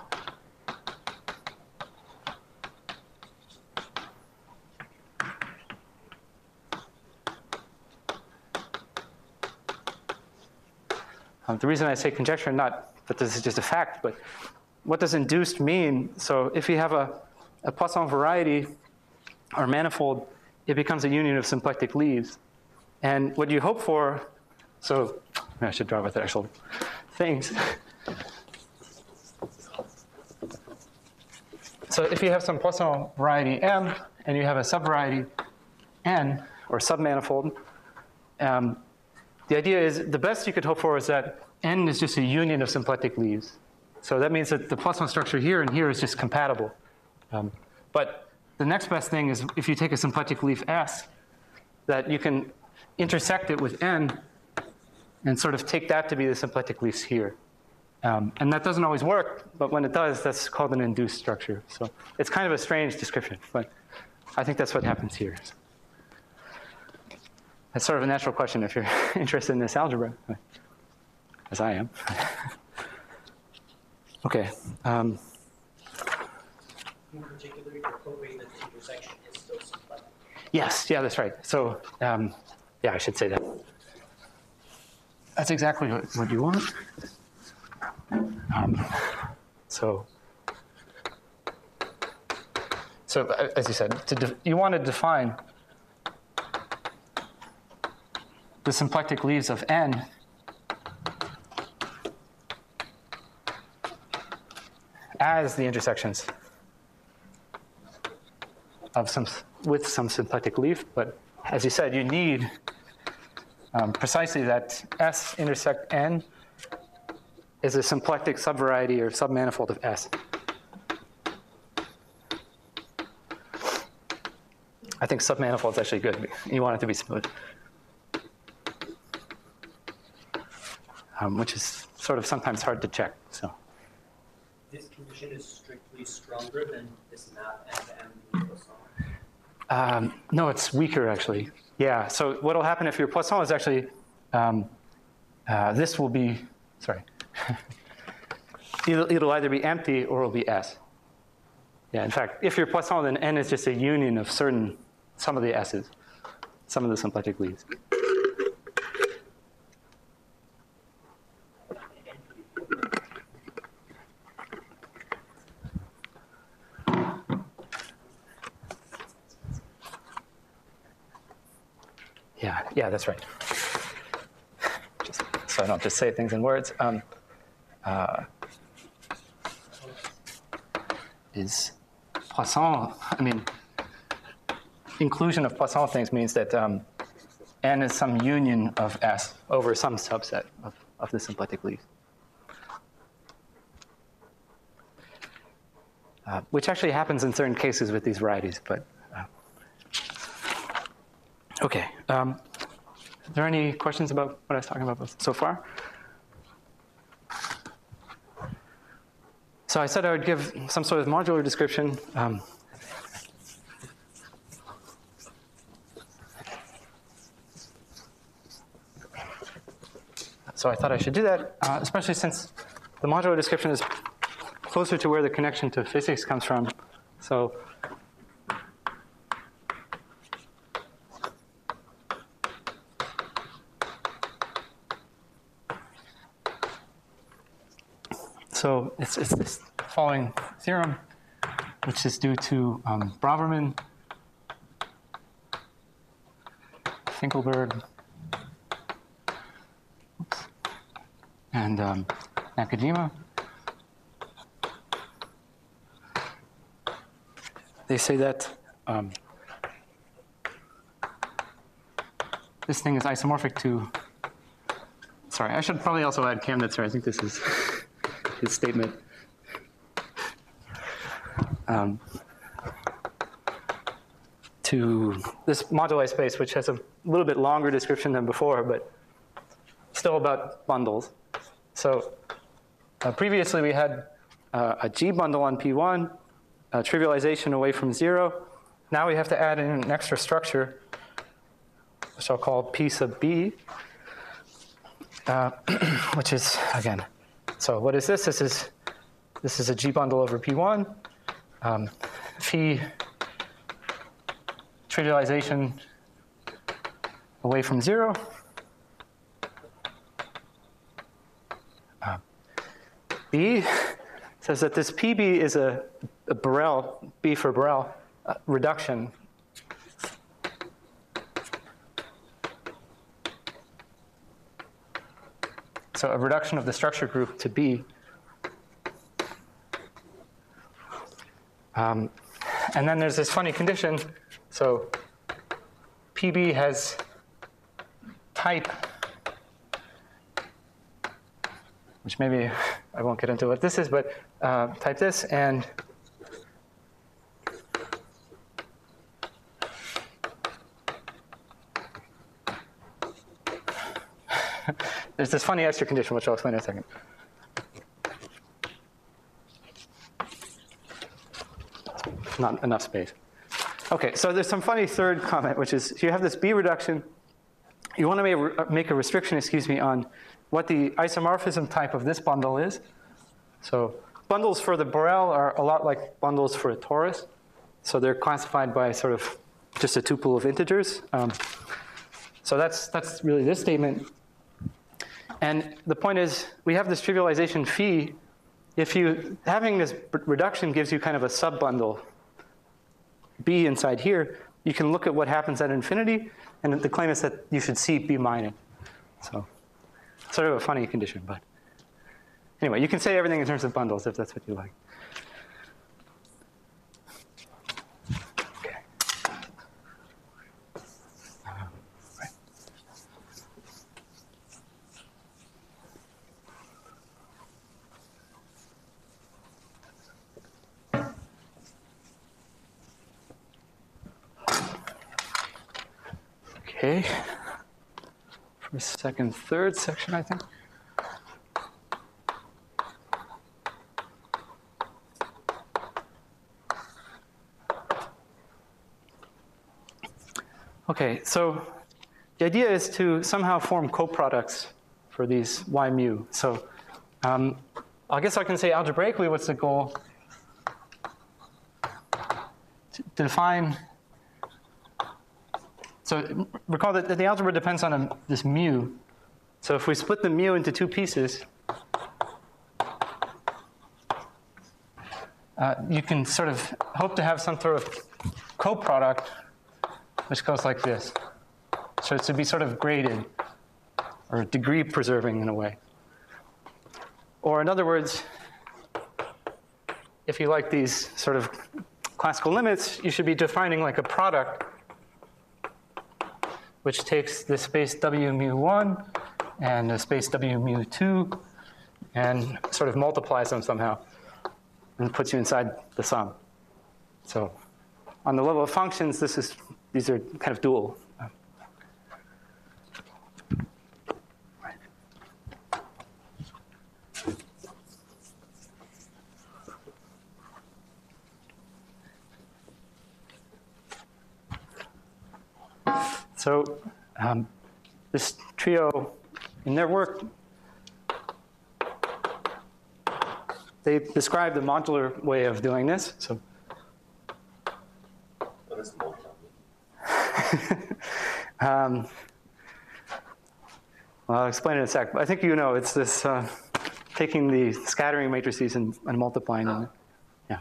Um, the reason I say conjecture, not that this is just a fact, but what does induced mean? So if you have a, a Poisson variety or manifold, it becomes a union of symplectic leaves. And what you hope for, so I should draw with the actual things. So if you have some Poisson variety M, and you have a subvariety N, or submanifold, um, the idea is, the best you could hope for is that N is just a union of symplectic leaves. So that means that the Poisson structure here and here is just compatible. Um, but the next best thing is if you take a symplectic leaf S, that you can intersect it with N and sort of take that to be the symplectic leaves here. Um, and that doesn't always work, but when it does, that's called an induced structure. So it's kind of a strange description, but I think that's what happens here. That's sort of a natural question if you're interested in this algebra, as I am. Okay. Um, In particular, you're hoping that the intersection is still symplectic. yes, yeah, that's right. So, um, yeah, I should say that. That's exactly what, what you want. Um, so, so as you said, to de- you want to define the symplectic leaves of N as the intersections of some, with some symplectic leaf, but as you said, you need um, precisely that S intersect N is a symplectic subvariety or submanifold of S. I think submanifold is actually good. You want it to be smooth, um, which is sort of sometimes hard to check. So. This condition is strictly stronger than this map and M Poisson. Um, no, it's weaker actually. Yeah. So what will happen if your Poisson is actually um, uh, this will be sorry. it'll, it'll either be empty or it'll be S. Yeah. In fact, if your Poisson, then N is just a union of certain some of the S's, some of the symplectic leaves. Yeah, yeah, that's right. Just, so I don't just say things in words. Um, uh, is Poisson, I mean, inclusion of Poisson things means that um, N is some union of S over some subset of, of the symplectic leaves. Uh, which actually happens in certain cases with these varieties, but uh, okay. Um, are there any questions about what I was talking about so far? So I said I would give some sort of modular description. Um, so I thought I should do that, uh, especially since the modular description is closer to where the connection to physics comes from So So it's, it's this following theorem, which is due to um, Braverman, Finkelberg, oops, and um, Nakajima. They say that um, this thing is isomorphic to, sorry, I should probably also add Kamnitzer. I think this is his statement. Um, to this moduli space, which has a little bit longer description than before, but still about bundles. So uh, previously we had uh, a G bundle on P one, uh, trivialization away from zero. Now we have to add in an extra structure, which I'll call P sub B, uh, which is, again, so what is this? This is, this is a G bundle over P one. Um, phi trivialization away from zero. Uh, B says that this P B is a, a Borel, B for Borel, uh, reduction. So a reduction of the structure group to B. Um, and then there's this funny condition. So P B has type, which maybe I won't get into what this is, but uh, type this, and there's this funny extra condition, which I'll explain in a second. Not enough space. Okay, so there's some funny third comment, which is you have this B reduction. You want to make a restriction, excuse me, on what the isomorphism type of this bundle is. So bundles for the Borel are a lot like bundles for a torus. So they're classified by sort of just a tuple of integers. Um, so that's, that's really this statement. And the point is, we have this trivialization phi. If you, having this reduction gives you kind of a sub-bundle B inside here, you can look at what happens at infinity, and the claim is that you should see B minus. So sort of a funny condition, but anyway, you can say everything in terms of bundles if that's what you like. Okay. Uh, right. Okay, for second, third section, I think. Okay, so the idea is to somehow form coproducts for these Y mu. So um, I guess I can say algebraically what's the goal? To define. So recall that the algebra depends on a, this mu. So if we split the mu into two pieces, uh, you can sort of hope to have some sort of coproduct which goes like this. So it's to be sort of graded or degree preserving in a way. Or in other words, if you like these sort of classical limits, you should be defining like a product which takes the space W mu one and the space W mu two and sort of multiplies them somehow and puts you inside the sum. So on the level of functions, this is, these are kind of dual. So um, this trio, in their work, they describe the modular way of doing this. So um, well, I'll explain it in a sec. But I think you know it's this uh, taking the scattering matrices and, and multiplying them. Yeah.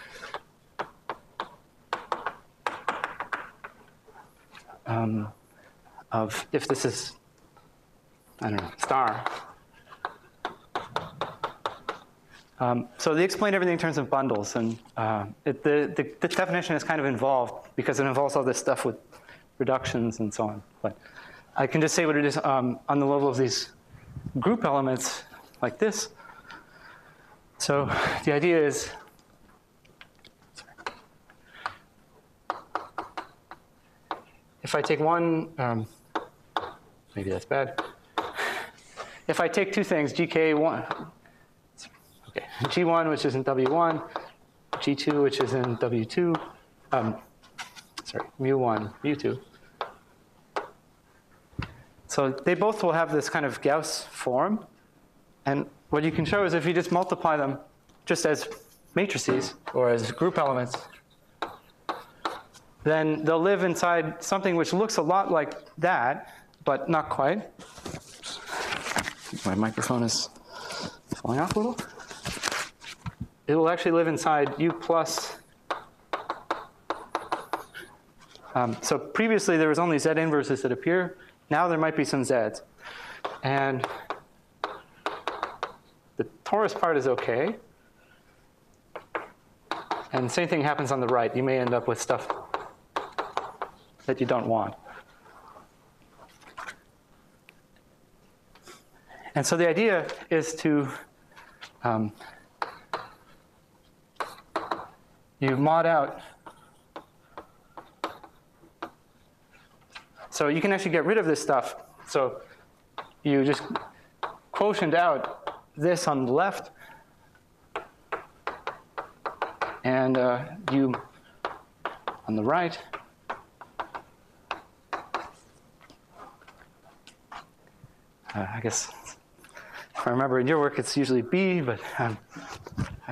Um, of if this is, I don't know, star. Um, so they explain everything in terms of bundles, and uh, it, the, the, the definition is kind of involved because it involves all this stuff with reductions and so on. But I can just say what it is um, on the level of these group elements like this. So the idea is, sorry. If I take one, um, maybe that's bad. If I take two things, G K one, okay, G one, which is in W one, G two, which is in W two, um, sorry, mu one, mu two. So they both will have this kind of Gauss form. And what you can show is if you just multiply them just as matrices or as group elements, then they'll live inside something which looks a lot like that, but not quite. My microphone is falling off a little. It will actually live inside U plus. Um, so previously there was only Z inverses that appear. Now there might be some Zs. And the torus part is okay. And the same thing happens on the right. You may end up with stuff that you don't want. And so the idea is to um, you mod out. So you can actually get rid of this stuff. So you just quotient out this on the left, and uh, you on the right. Uh, I guess if I remember in your work, it's usually B, but um, I,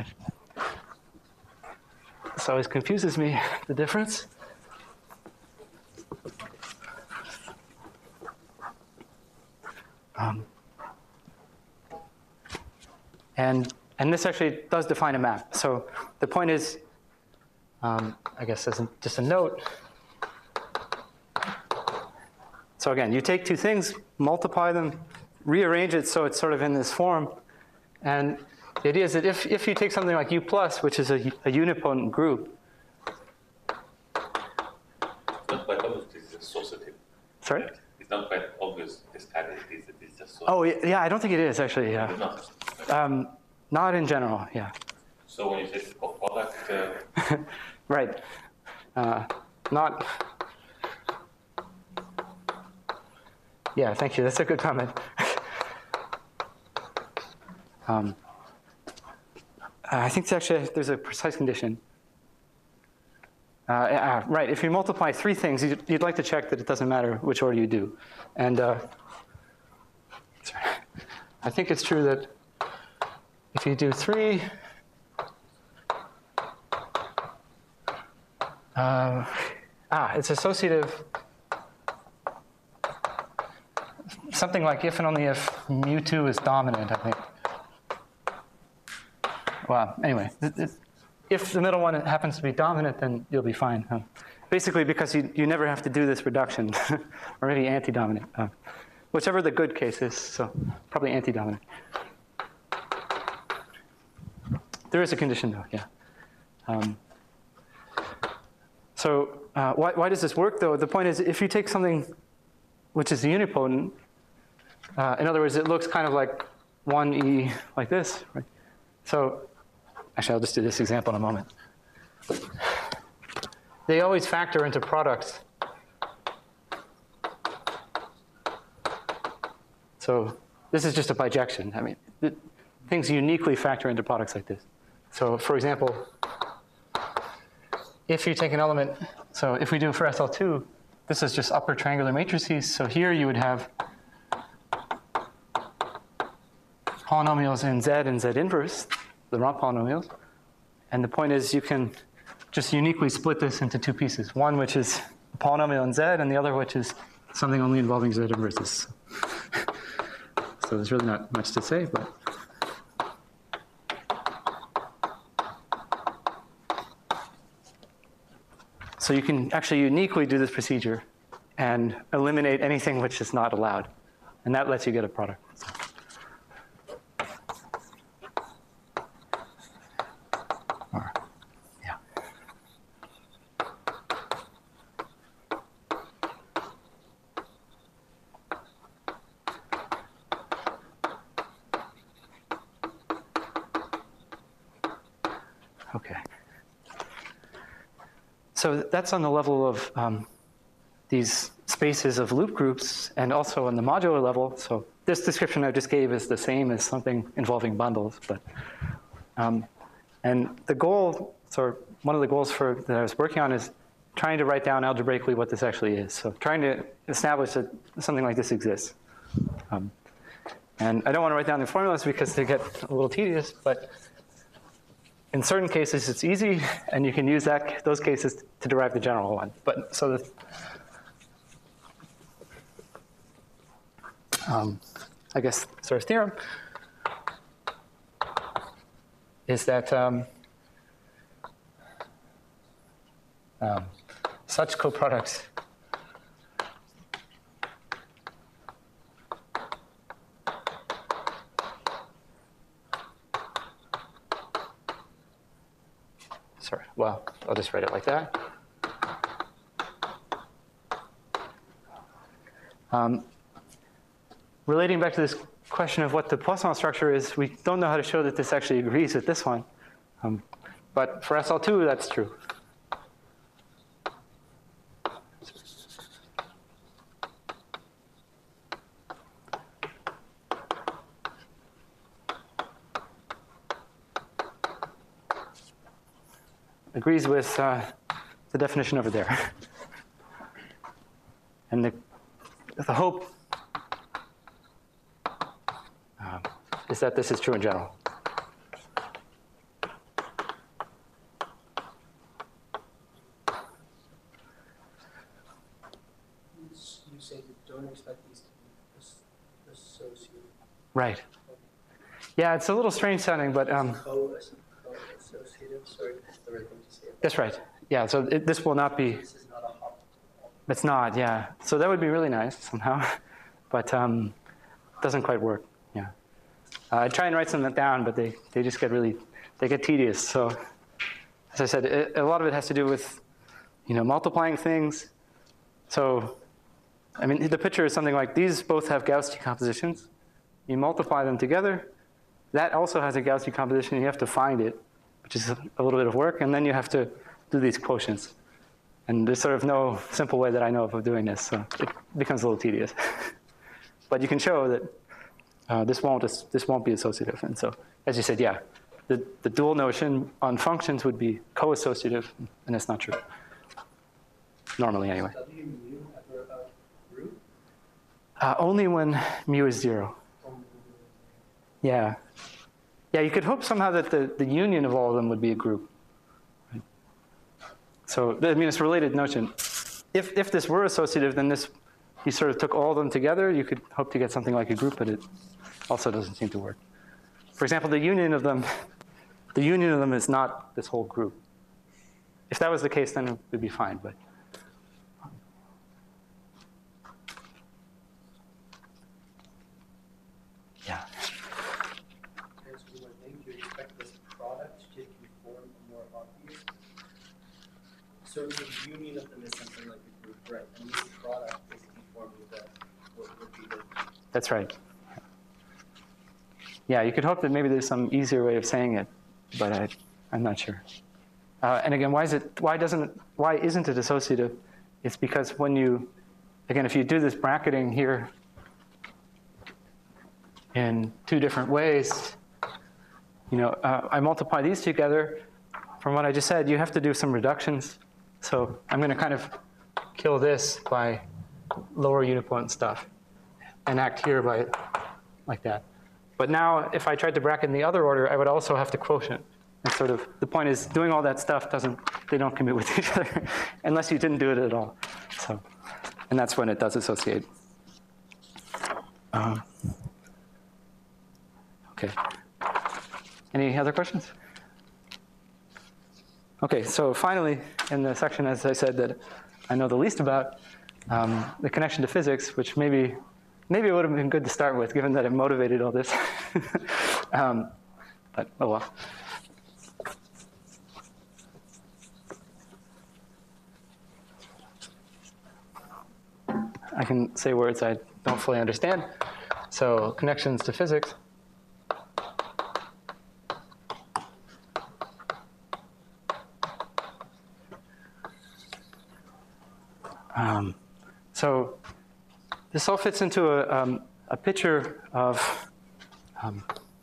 this always confuses me, the difference. Um, and, and this actually does define a map. So the point is, um, I guess as a, just a note. So again, you take two things, multiply them, rearrange it so it's sort of in this form. And the idea is that if, if you take something like U plus, which is a, a unipotent group. Not quite obvious, this is associative. Sorry? It's not quite obvious this kind of is it's just so. Oh, yeah, I don't think it is actually, yeah. Not. Um, not in general, yeah. So when you say product, uh, right. Uh, not. Yeah, thank you. That's a good comment. um, I think it's actually there's a precise condition. Uh, uh, right. If you multiply three things, you'd, you'd like to check that it doesn't matter which order you do, and uh, I think it's true that if you do three. Uh, ah, it's associative. Something like if and only if mu two is dominant, I think. Well, anyway, it, it, if the middle one happens to be dominant, then you'll be fine. Huh? Basically, because you, you never have to do this reduction, or maybe anti-dominant. Uh, whichever the good case is, so probably anti-dominant. There is a condition, though, yeah. Um, so uh, why, why does this work, though? The point is, if you take something which is unipotent, uh, in other words, it looks kind of like one E like this, right? So actually, I'll just do this example in a moment. They always factor into products. So this is just a bijection. I mean, it, things uniquely factor into products like this. So for example, if you take an element, so if we do for S L two, this is just upper triangular matrices. So here you would have polynomials in Z and Z inverse, the Ramp polynomials. And the point is you can just uniquely split this into two pieces. One which is a polynomial in Z, and the other which is something only involving Z inverses. So there's really not much to say, but. So you can actually uniquely do this procedure and eliminate anything which is not allowed. And that lets you get a product. Or, yeah. Okay. So that's on the level of um, these spaces of loop groups, and also on the modular level. So this description I just gave is the same as something involving bundles. But um, and the goal, so one of the goals for that I was working on is trying to write down algebraically what this actually is. So trying to establish that something like this exists. Um, and I don't want to write down the formulas because they get a little tedious, but in certain cases, it's easy, and you can use that those cases to derive the general one. But so the, um, I guess sort of theorem is that um, um, such coproducts Sorry, well, I'll just write it like that. Um, relating back to this question of what the Poisson structure is, we don't know how to show that this actually agrees with this one. Um, but for S L two, that's true. Agrees with uh, the definition over there. And the, the hope uh, is that this is true in general. You say you don't expect these to be associated. Right. Yeah, it's a little strange sounding, but um, co-associative. Sorry, that's the right thing to say. That's right. Yeah, so it, this will not be. This is not a hop. It's not, yeah. So that would be really nice somehow, but um, doesn't quite work. Yeah. Uh, I try and write some of that down, but they, they just get really, they get tedious. So as I said, it, a lot of it has to do with, you know, multiplying things. So, I mean, the picture is something like these both have Gauss decompositions. You multiply them together. That also has a Gauss decomposition. You have to find it, which is a little bit of work. And then you have to do these quotients. And there's sort of no simple way that I know of of doing this. So it becomes a little tedious. But you can show that uh, this won't this won't be associative. And so, as you said, yeah, the, the dual notion on functions would be co-associative, and that's not true. Normally, anyway. W mu ever a root? Uh, only when mu is zero. Yeah. Yeah, you could hope somehow that the, the union of all of them would be a group. Right? So, I mean, it's a related notion. If, if this were associative, then this, you sort of took all of them together, you could hope to get something like a group, but it also doesn't seem to work. For example, the union of them, the union of them is not this whole group. If that was the case, then it would be fine, but. Yeah. So the union of them is something like a group, right? And this product is conforming to what would be the. That's right. Yeah, you could hope that maybe there's some easier way of saying it, but I, I'm not sure. Uh, and again, why is it? Why doesn't? It, why isn't it associative? It's because when you, again, if you do this bracketing here in two different ways, you know, uh, I multiply these together. From what I just said, you have to do some reductions. So I'm going to kind of kill this by lower unipotent stuff and act here by like that. But now, if I tried to bracket in the other order, I would also have to quotient. And sort of, the point is, doing all that stuff doesn't, they don't commute with each other unless you didn't do it at all. So, and that's when it does associate. Um, okay. Any other questions? Okay, so finally, in the section, as I said, that I know the least about, um, the connection to physics, which maybe maybe it would have been good to start with, given that it motivated all this. um, but oh well. I can say words I don't fully understand. So connections to physics. Um, so this all fits into a, um, a picture of um,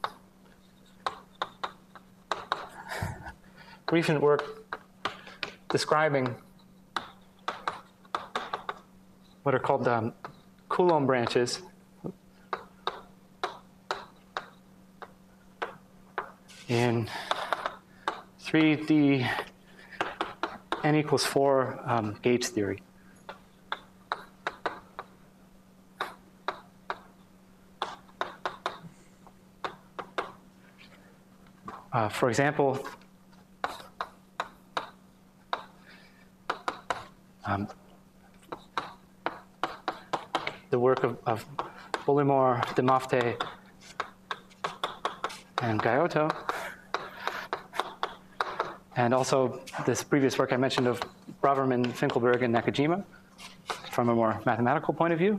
recent work describing what are called um, Coulomb branches. In three D n equals four um, gauge theory. Uh, for example, um, the work of, of Bullimore, de Mofte, and Gaiotto, and also this previous work I mentioned of Braverman, Finkelberg, and Nakajima from a more mathematical point of view.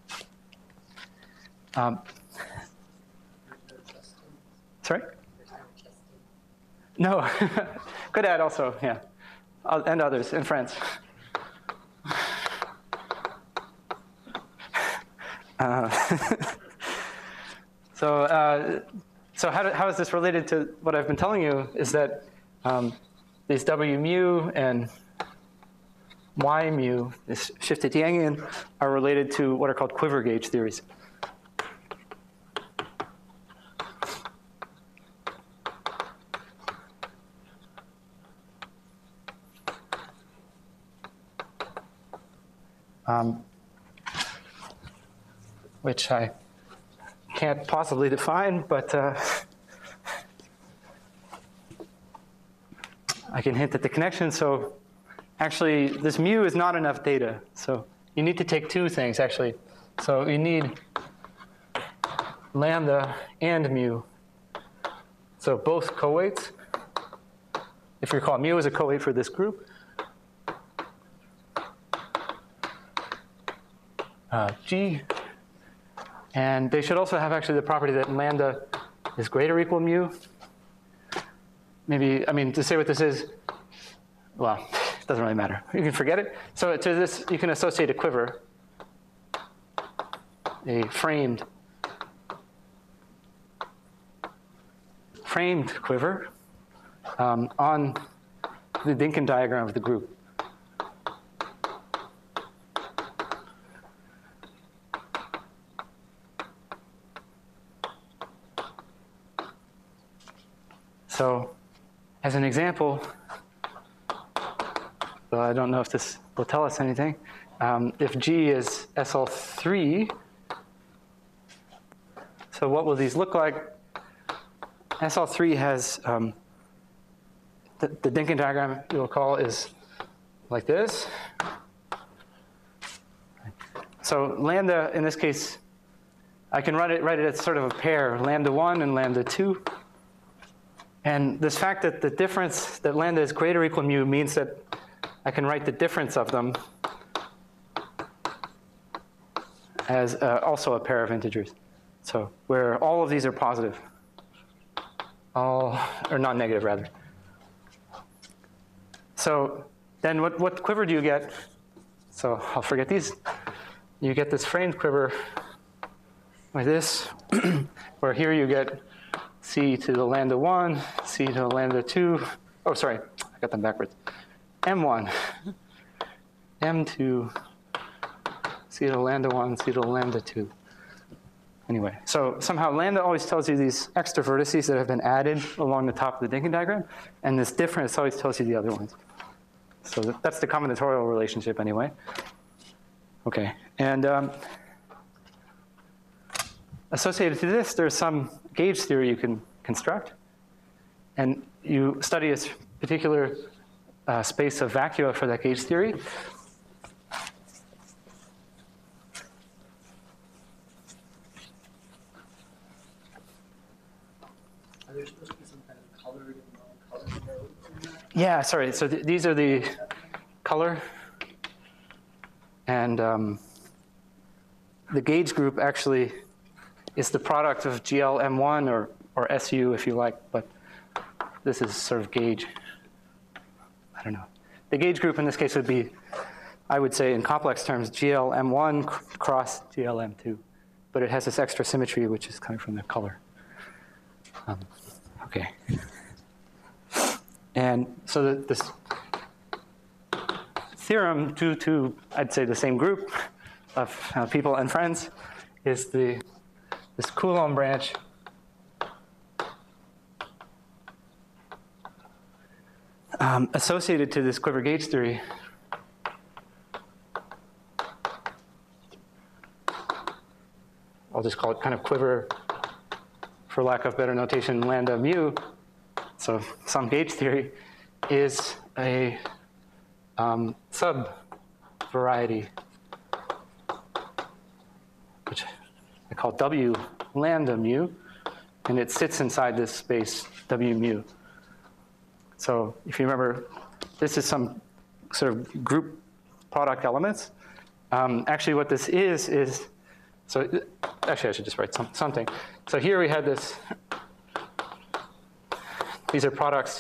Um, sorry? No, could add also, yeah, uh, and others, and friends. Uh, so, uh, so how, do, how is this related to what I've been telling you? Is that um, these W mu and Y mu, this shifted Yangian, are related to what are called quiver gauge theories. Um, which I can't possibly define, but uh, I can hint at the connection. So actually, this mu is not enough data. So you need to take two things, actually. So you need lambda and mu. So both co-weights. If you recall, mu is a co-weight for this group. Uh, G. And they should also have actually the property that lambda is greater or equal mu. Maybe, I mean, to say what this is, well, it doesn't really matter. You can forget it. So to this, you can associate a quiver, a framed, framed quiver um, on the Dynkin diagram of the group. So as an example, well, I don't know if this will tell us anything. Um, if G is S L three, so what will these look like? S L three has, um, the, the Dynkin diagram you'll recall is like this. So lambda, in this case, I can write it, write it as sort of a pair, lambda one and lambda two. And this fact that the difference, that lambda is greater or equal mu, means that I can write the difference of them as uh, also a pair of integers. So where all of these are positive, all, or non-negative rather. So then what, what quiver do you get? So I'll forget these. You get this framed quiver like this, where here you get C to the lambda one, C to the lambda two. Oh, sorry, I got them backwards. M one, M two, C to the lambda one, C to the lambda two. Anyway, so somehow lambda always tells you these extra vertices that have been added along the top of the Dynkin diagram, and this difference always tells you the other ones. So that's the combinatorial relationship anyway. Okay, and um, associated to this, there's some gauge theory you can construct. And you study a particular uh, space of vacua for that gauge theory. Are there supposed to be some kind of colored and non-colored nodes in that? Yeah, sorry. So th these are the color. And um, the gauge group actually is the product of G L M one or, or S U, if you like. But this is sort of gauge. I don't know. The gauge group in this case would be, I would say in complex terms, G L M one cross G L M two. But it has this extra symmetry, which is coming from the color. Um, okay. And so the, this theorem due to, I'd say, the same group of uh, people and friends is the this Coulomb branch um, associated to this quiver gauge theory. I'll just call it kind of quiver, for lack of better notation, lambda mu. So some gauge theory is a um, sub variety, which I call W lambda mu, and it sits inside this space W mu. So if you remember, this is some sort of group product elements. Um, actually, what this is is, so actually I should just write some, something. So here we had this, these are products,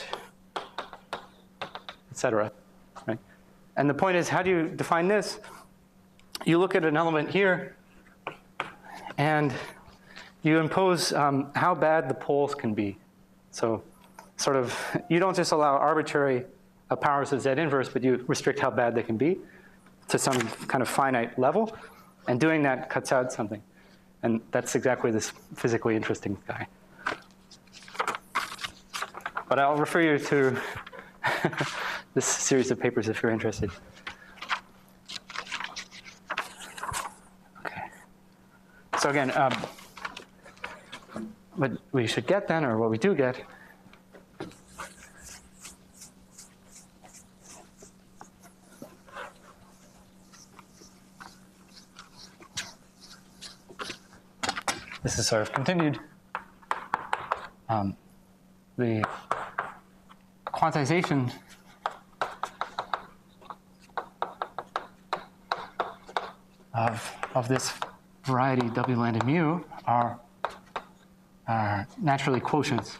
et cetera. Right? And the point is, how do you define this? You look at an element here, and you impose um, how bad the poles can be. So sort of, you don't just allow arbitrary uh, powers of Z inverse, but you restrict how bad they can be to some kind of finite level. And doing that cuts out something. And that's exactly this physically interesting guy. But I'll refer you to this series of papers if you're interested. Okay. So again, um, what we should get then, or what we do get, this is sort of continued. Um, the quantization of, of this variety W lambda mu are, are naturally quotients.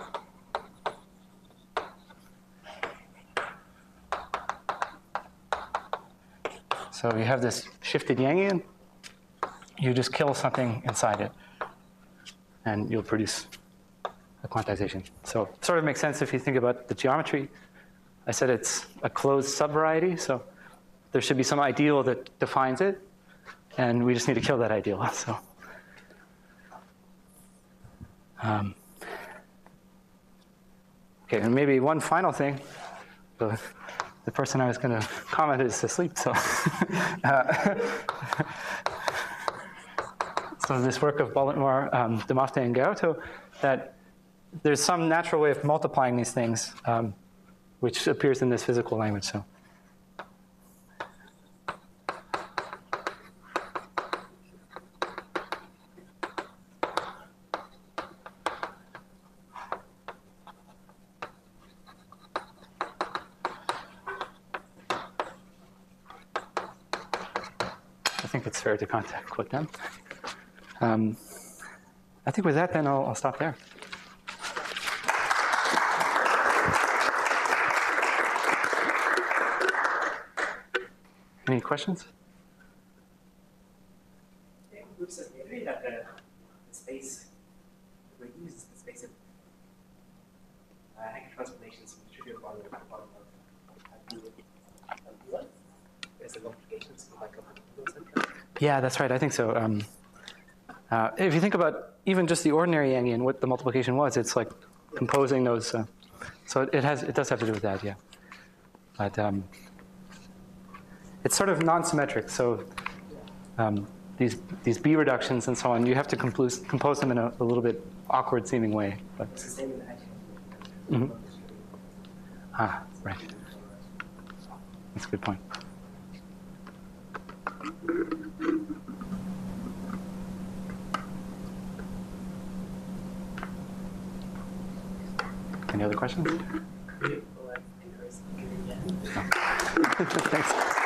So you have this shifted Yangian, you just kill something inside it, and you'll produce a quantization. So it sort of makes sense if you think about the geometry. I said it's a closed subvariety, so there should be some ideal that defines it, and we just need to kill that ideal. So, um, okay, and maybe one final thing. The, the person I was going to comment is asleep, so. uh, So this work of Baltimore, um, Demofte, and Gaotto, that there's some natural way of multiplying these things, um, which appears in this physical language. So, I think it's fair to contact quote them. Um, I think with that, then I'll, I'll stop there. Any questions? Yeah, Luke says maybe that the, the space we use is the space of uh, anchor transformations from the trivial bottom of the bottom of what? There's the multiplications from like a Yeah, that's right. I think so. Um, uh, if you think about even just the ordinary Yangian, what the multiplication was, it's like composing those. Uh, so it has, it does have to do with that, yeah. But um, it's sort of non-symmetric. So um, these these B reductions and so on, you have to compose compose them in a, a little bit awkward seeming way. But It's the same in the hedge Mhm. ah, right. That's a good point. Any other questions? Well, that's interesting. Again. Thanks.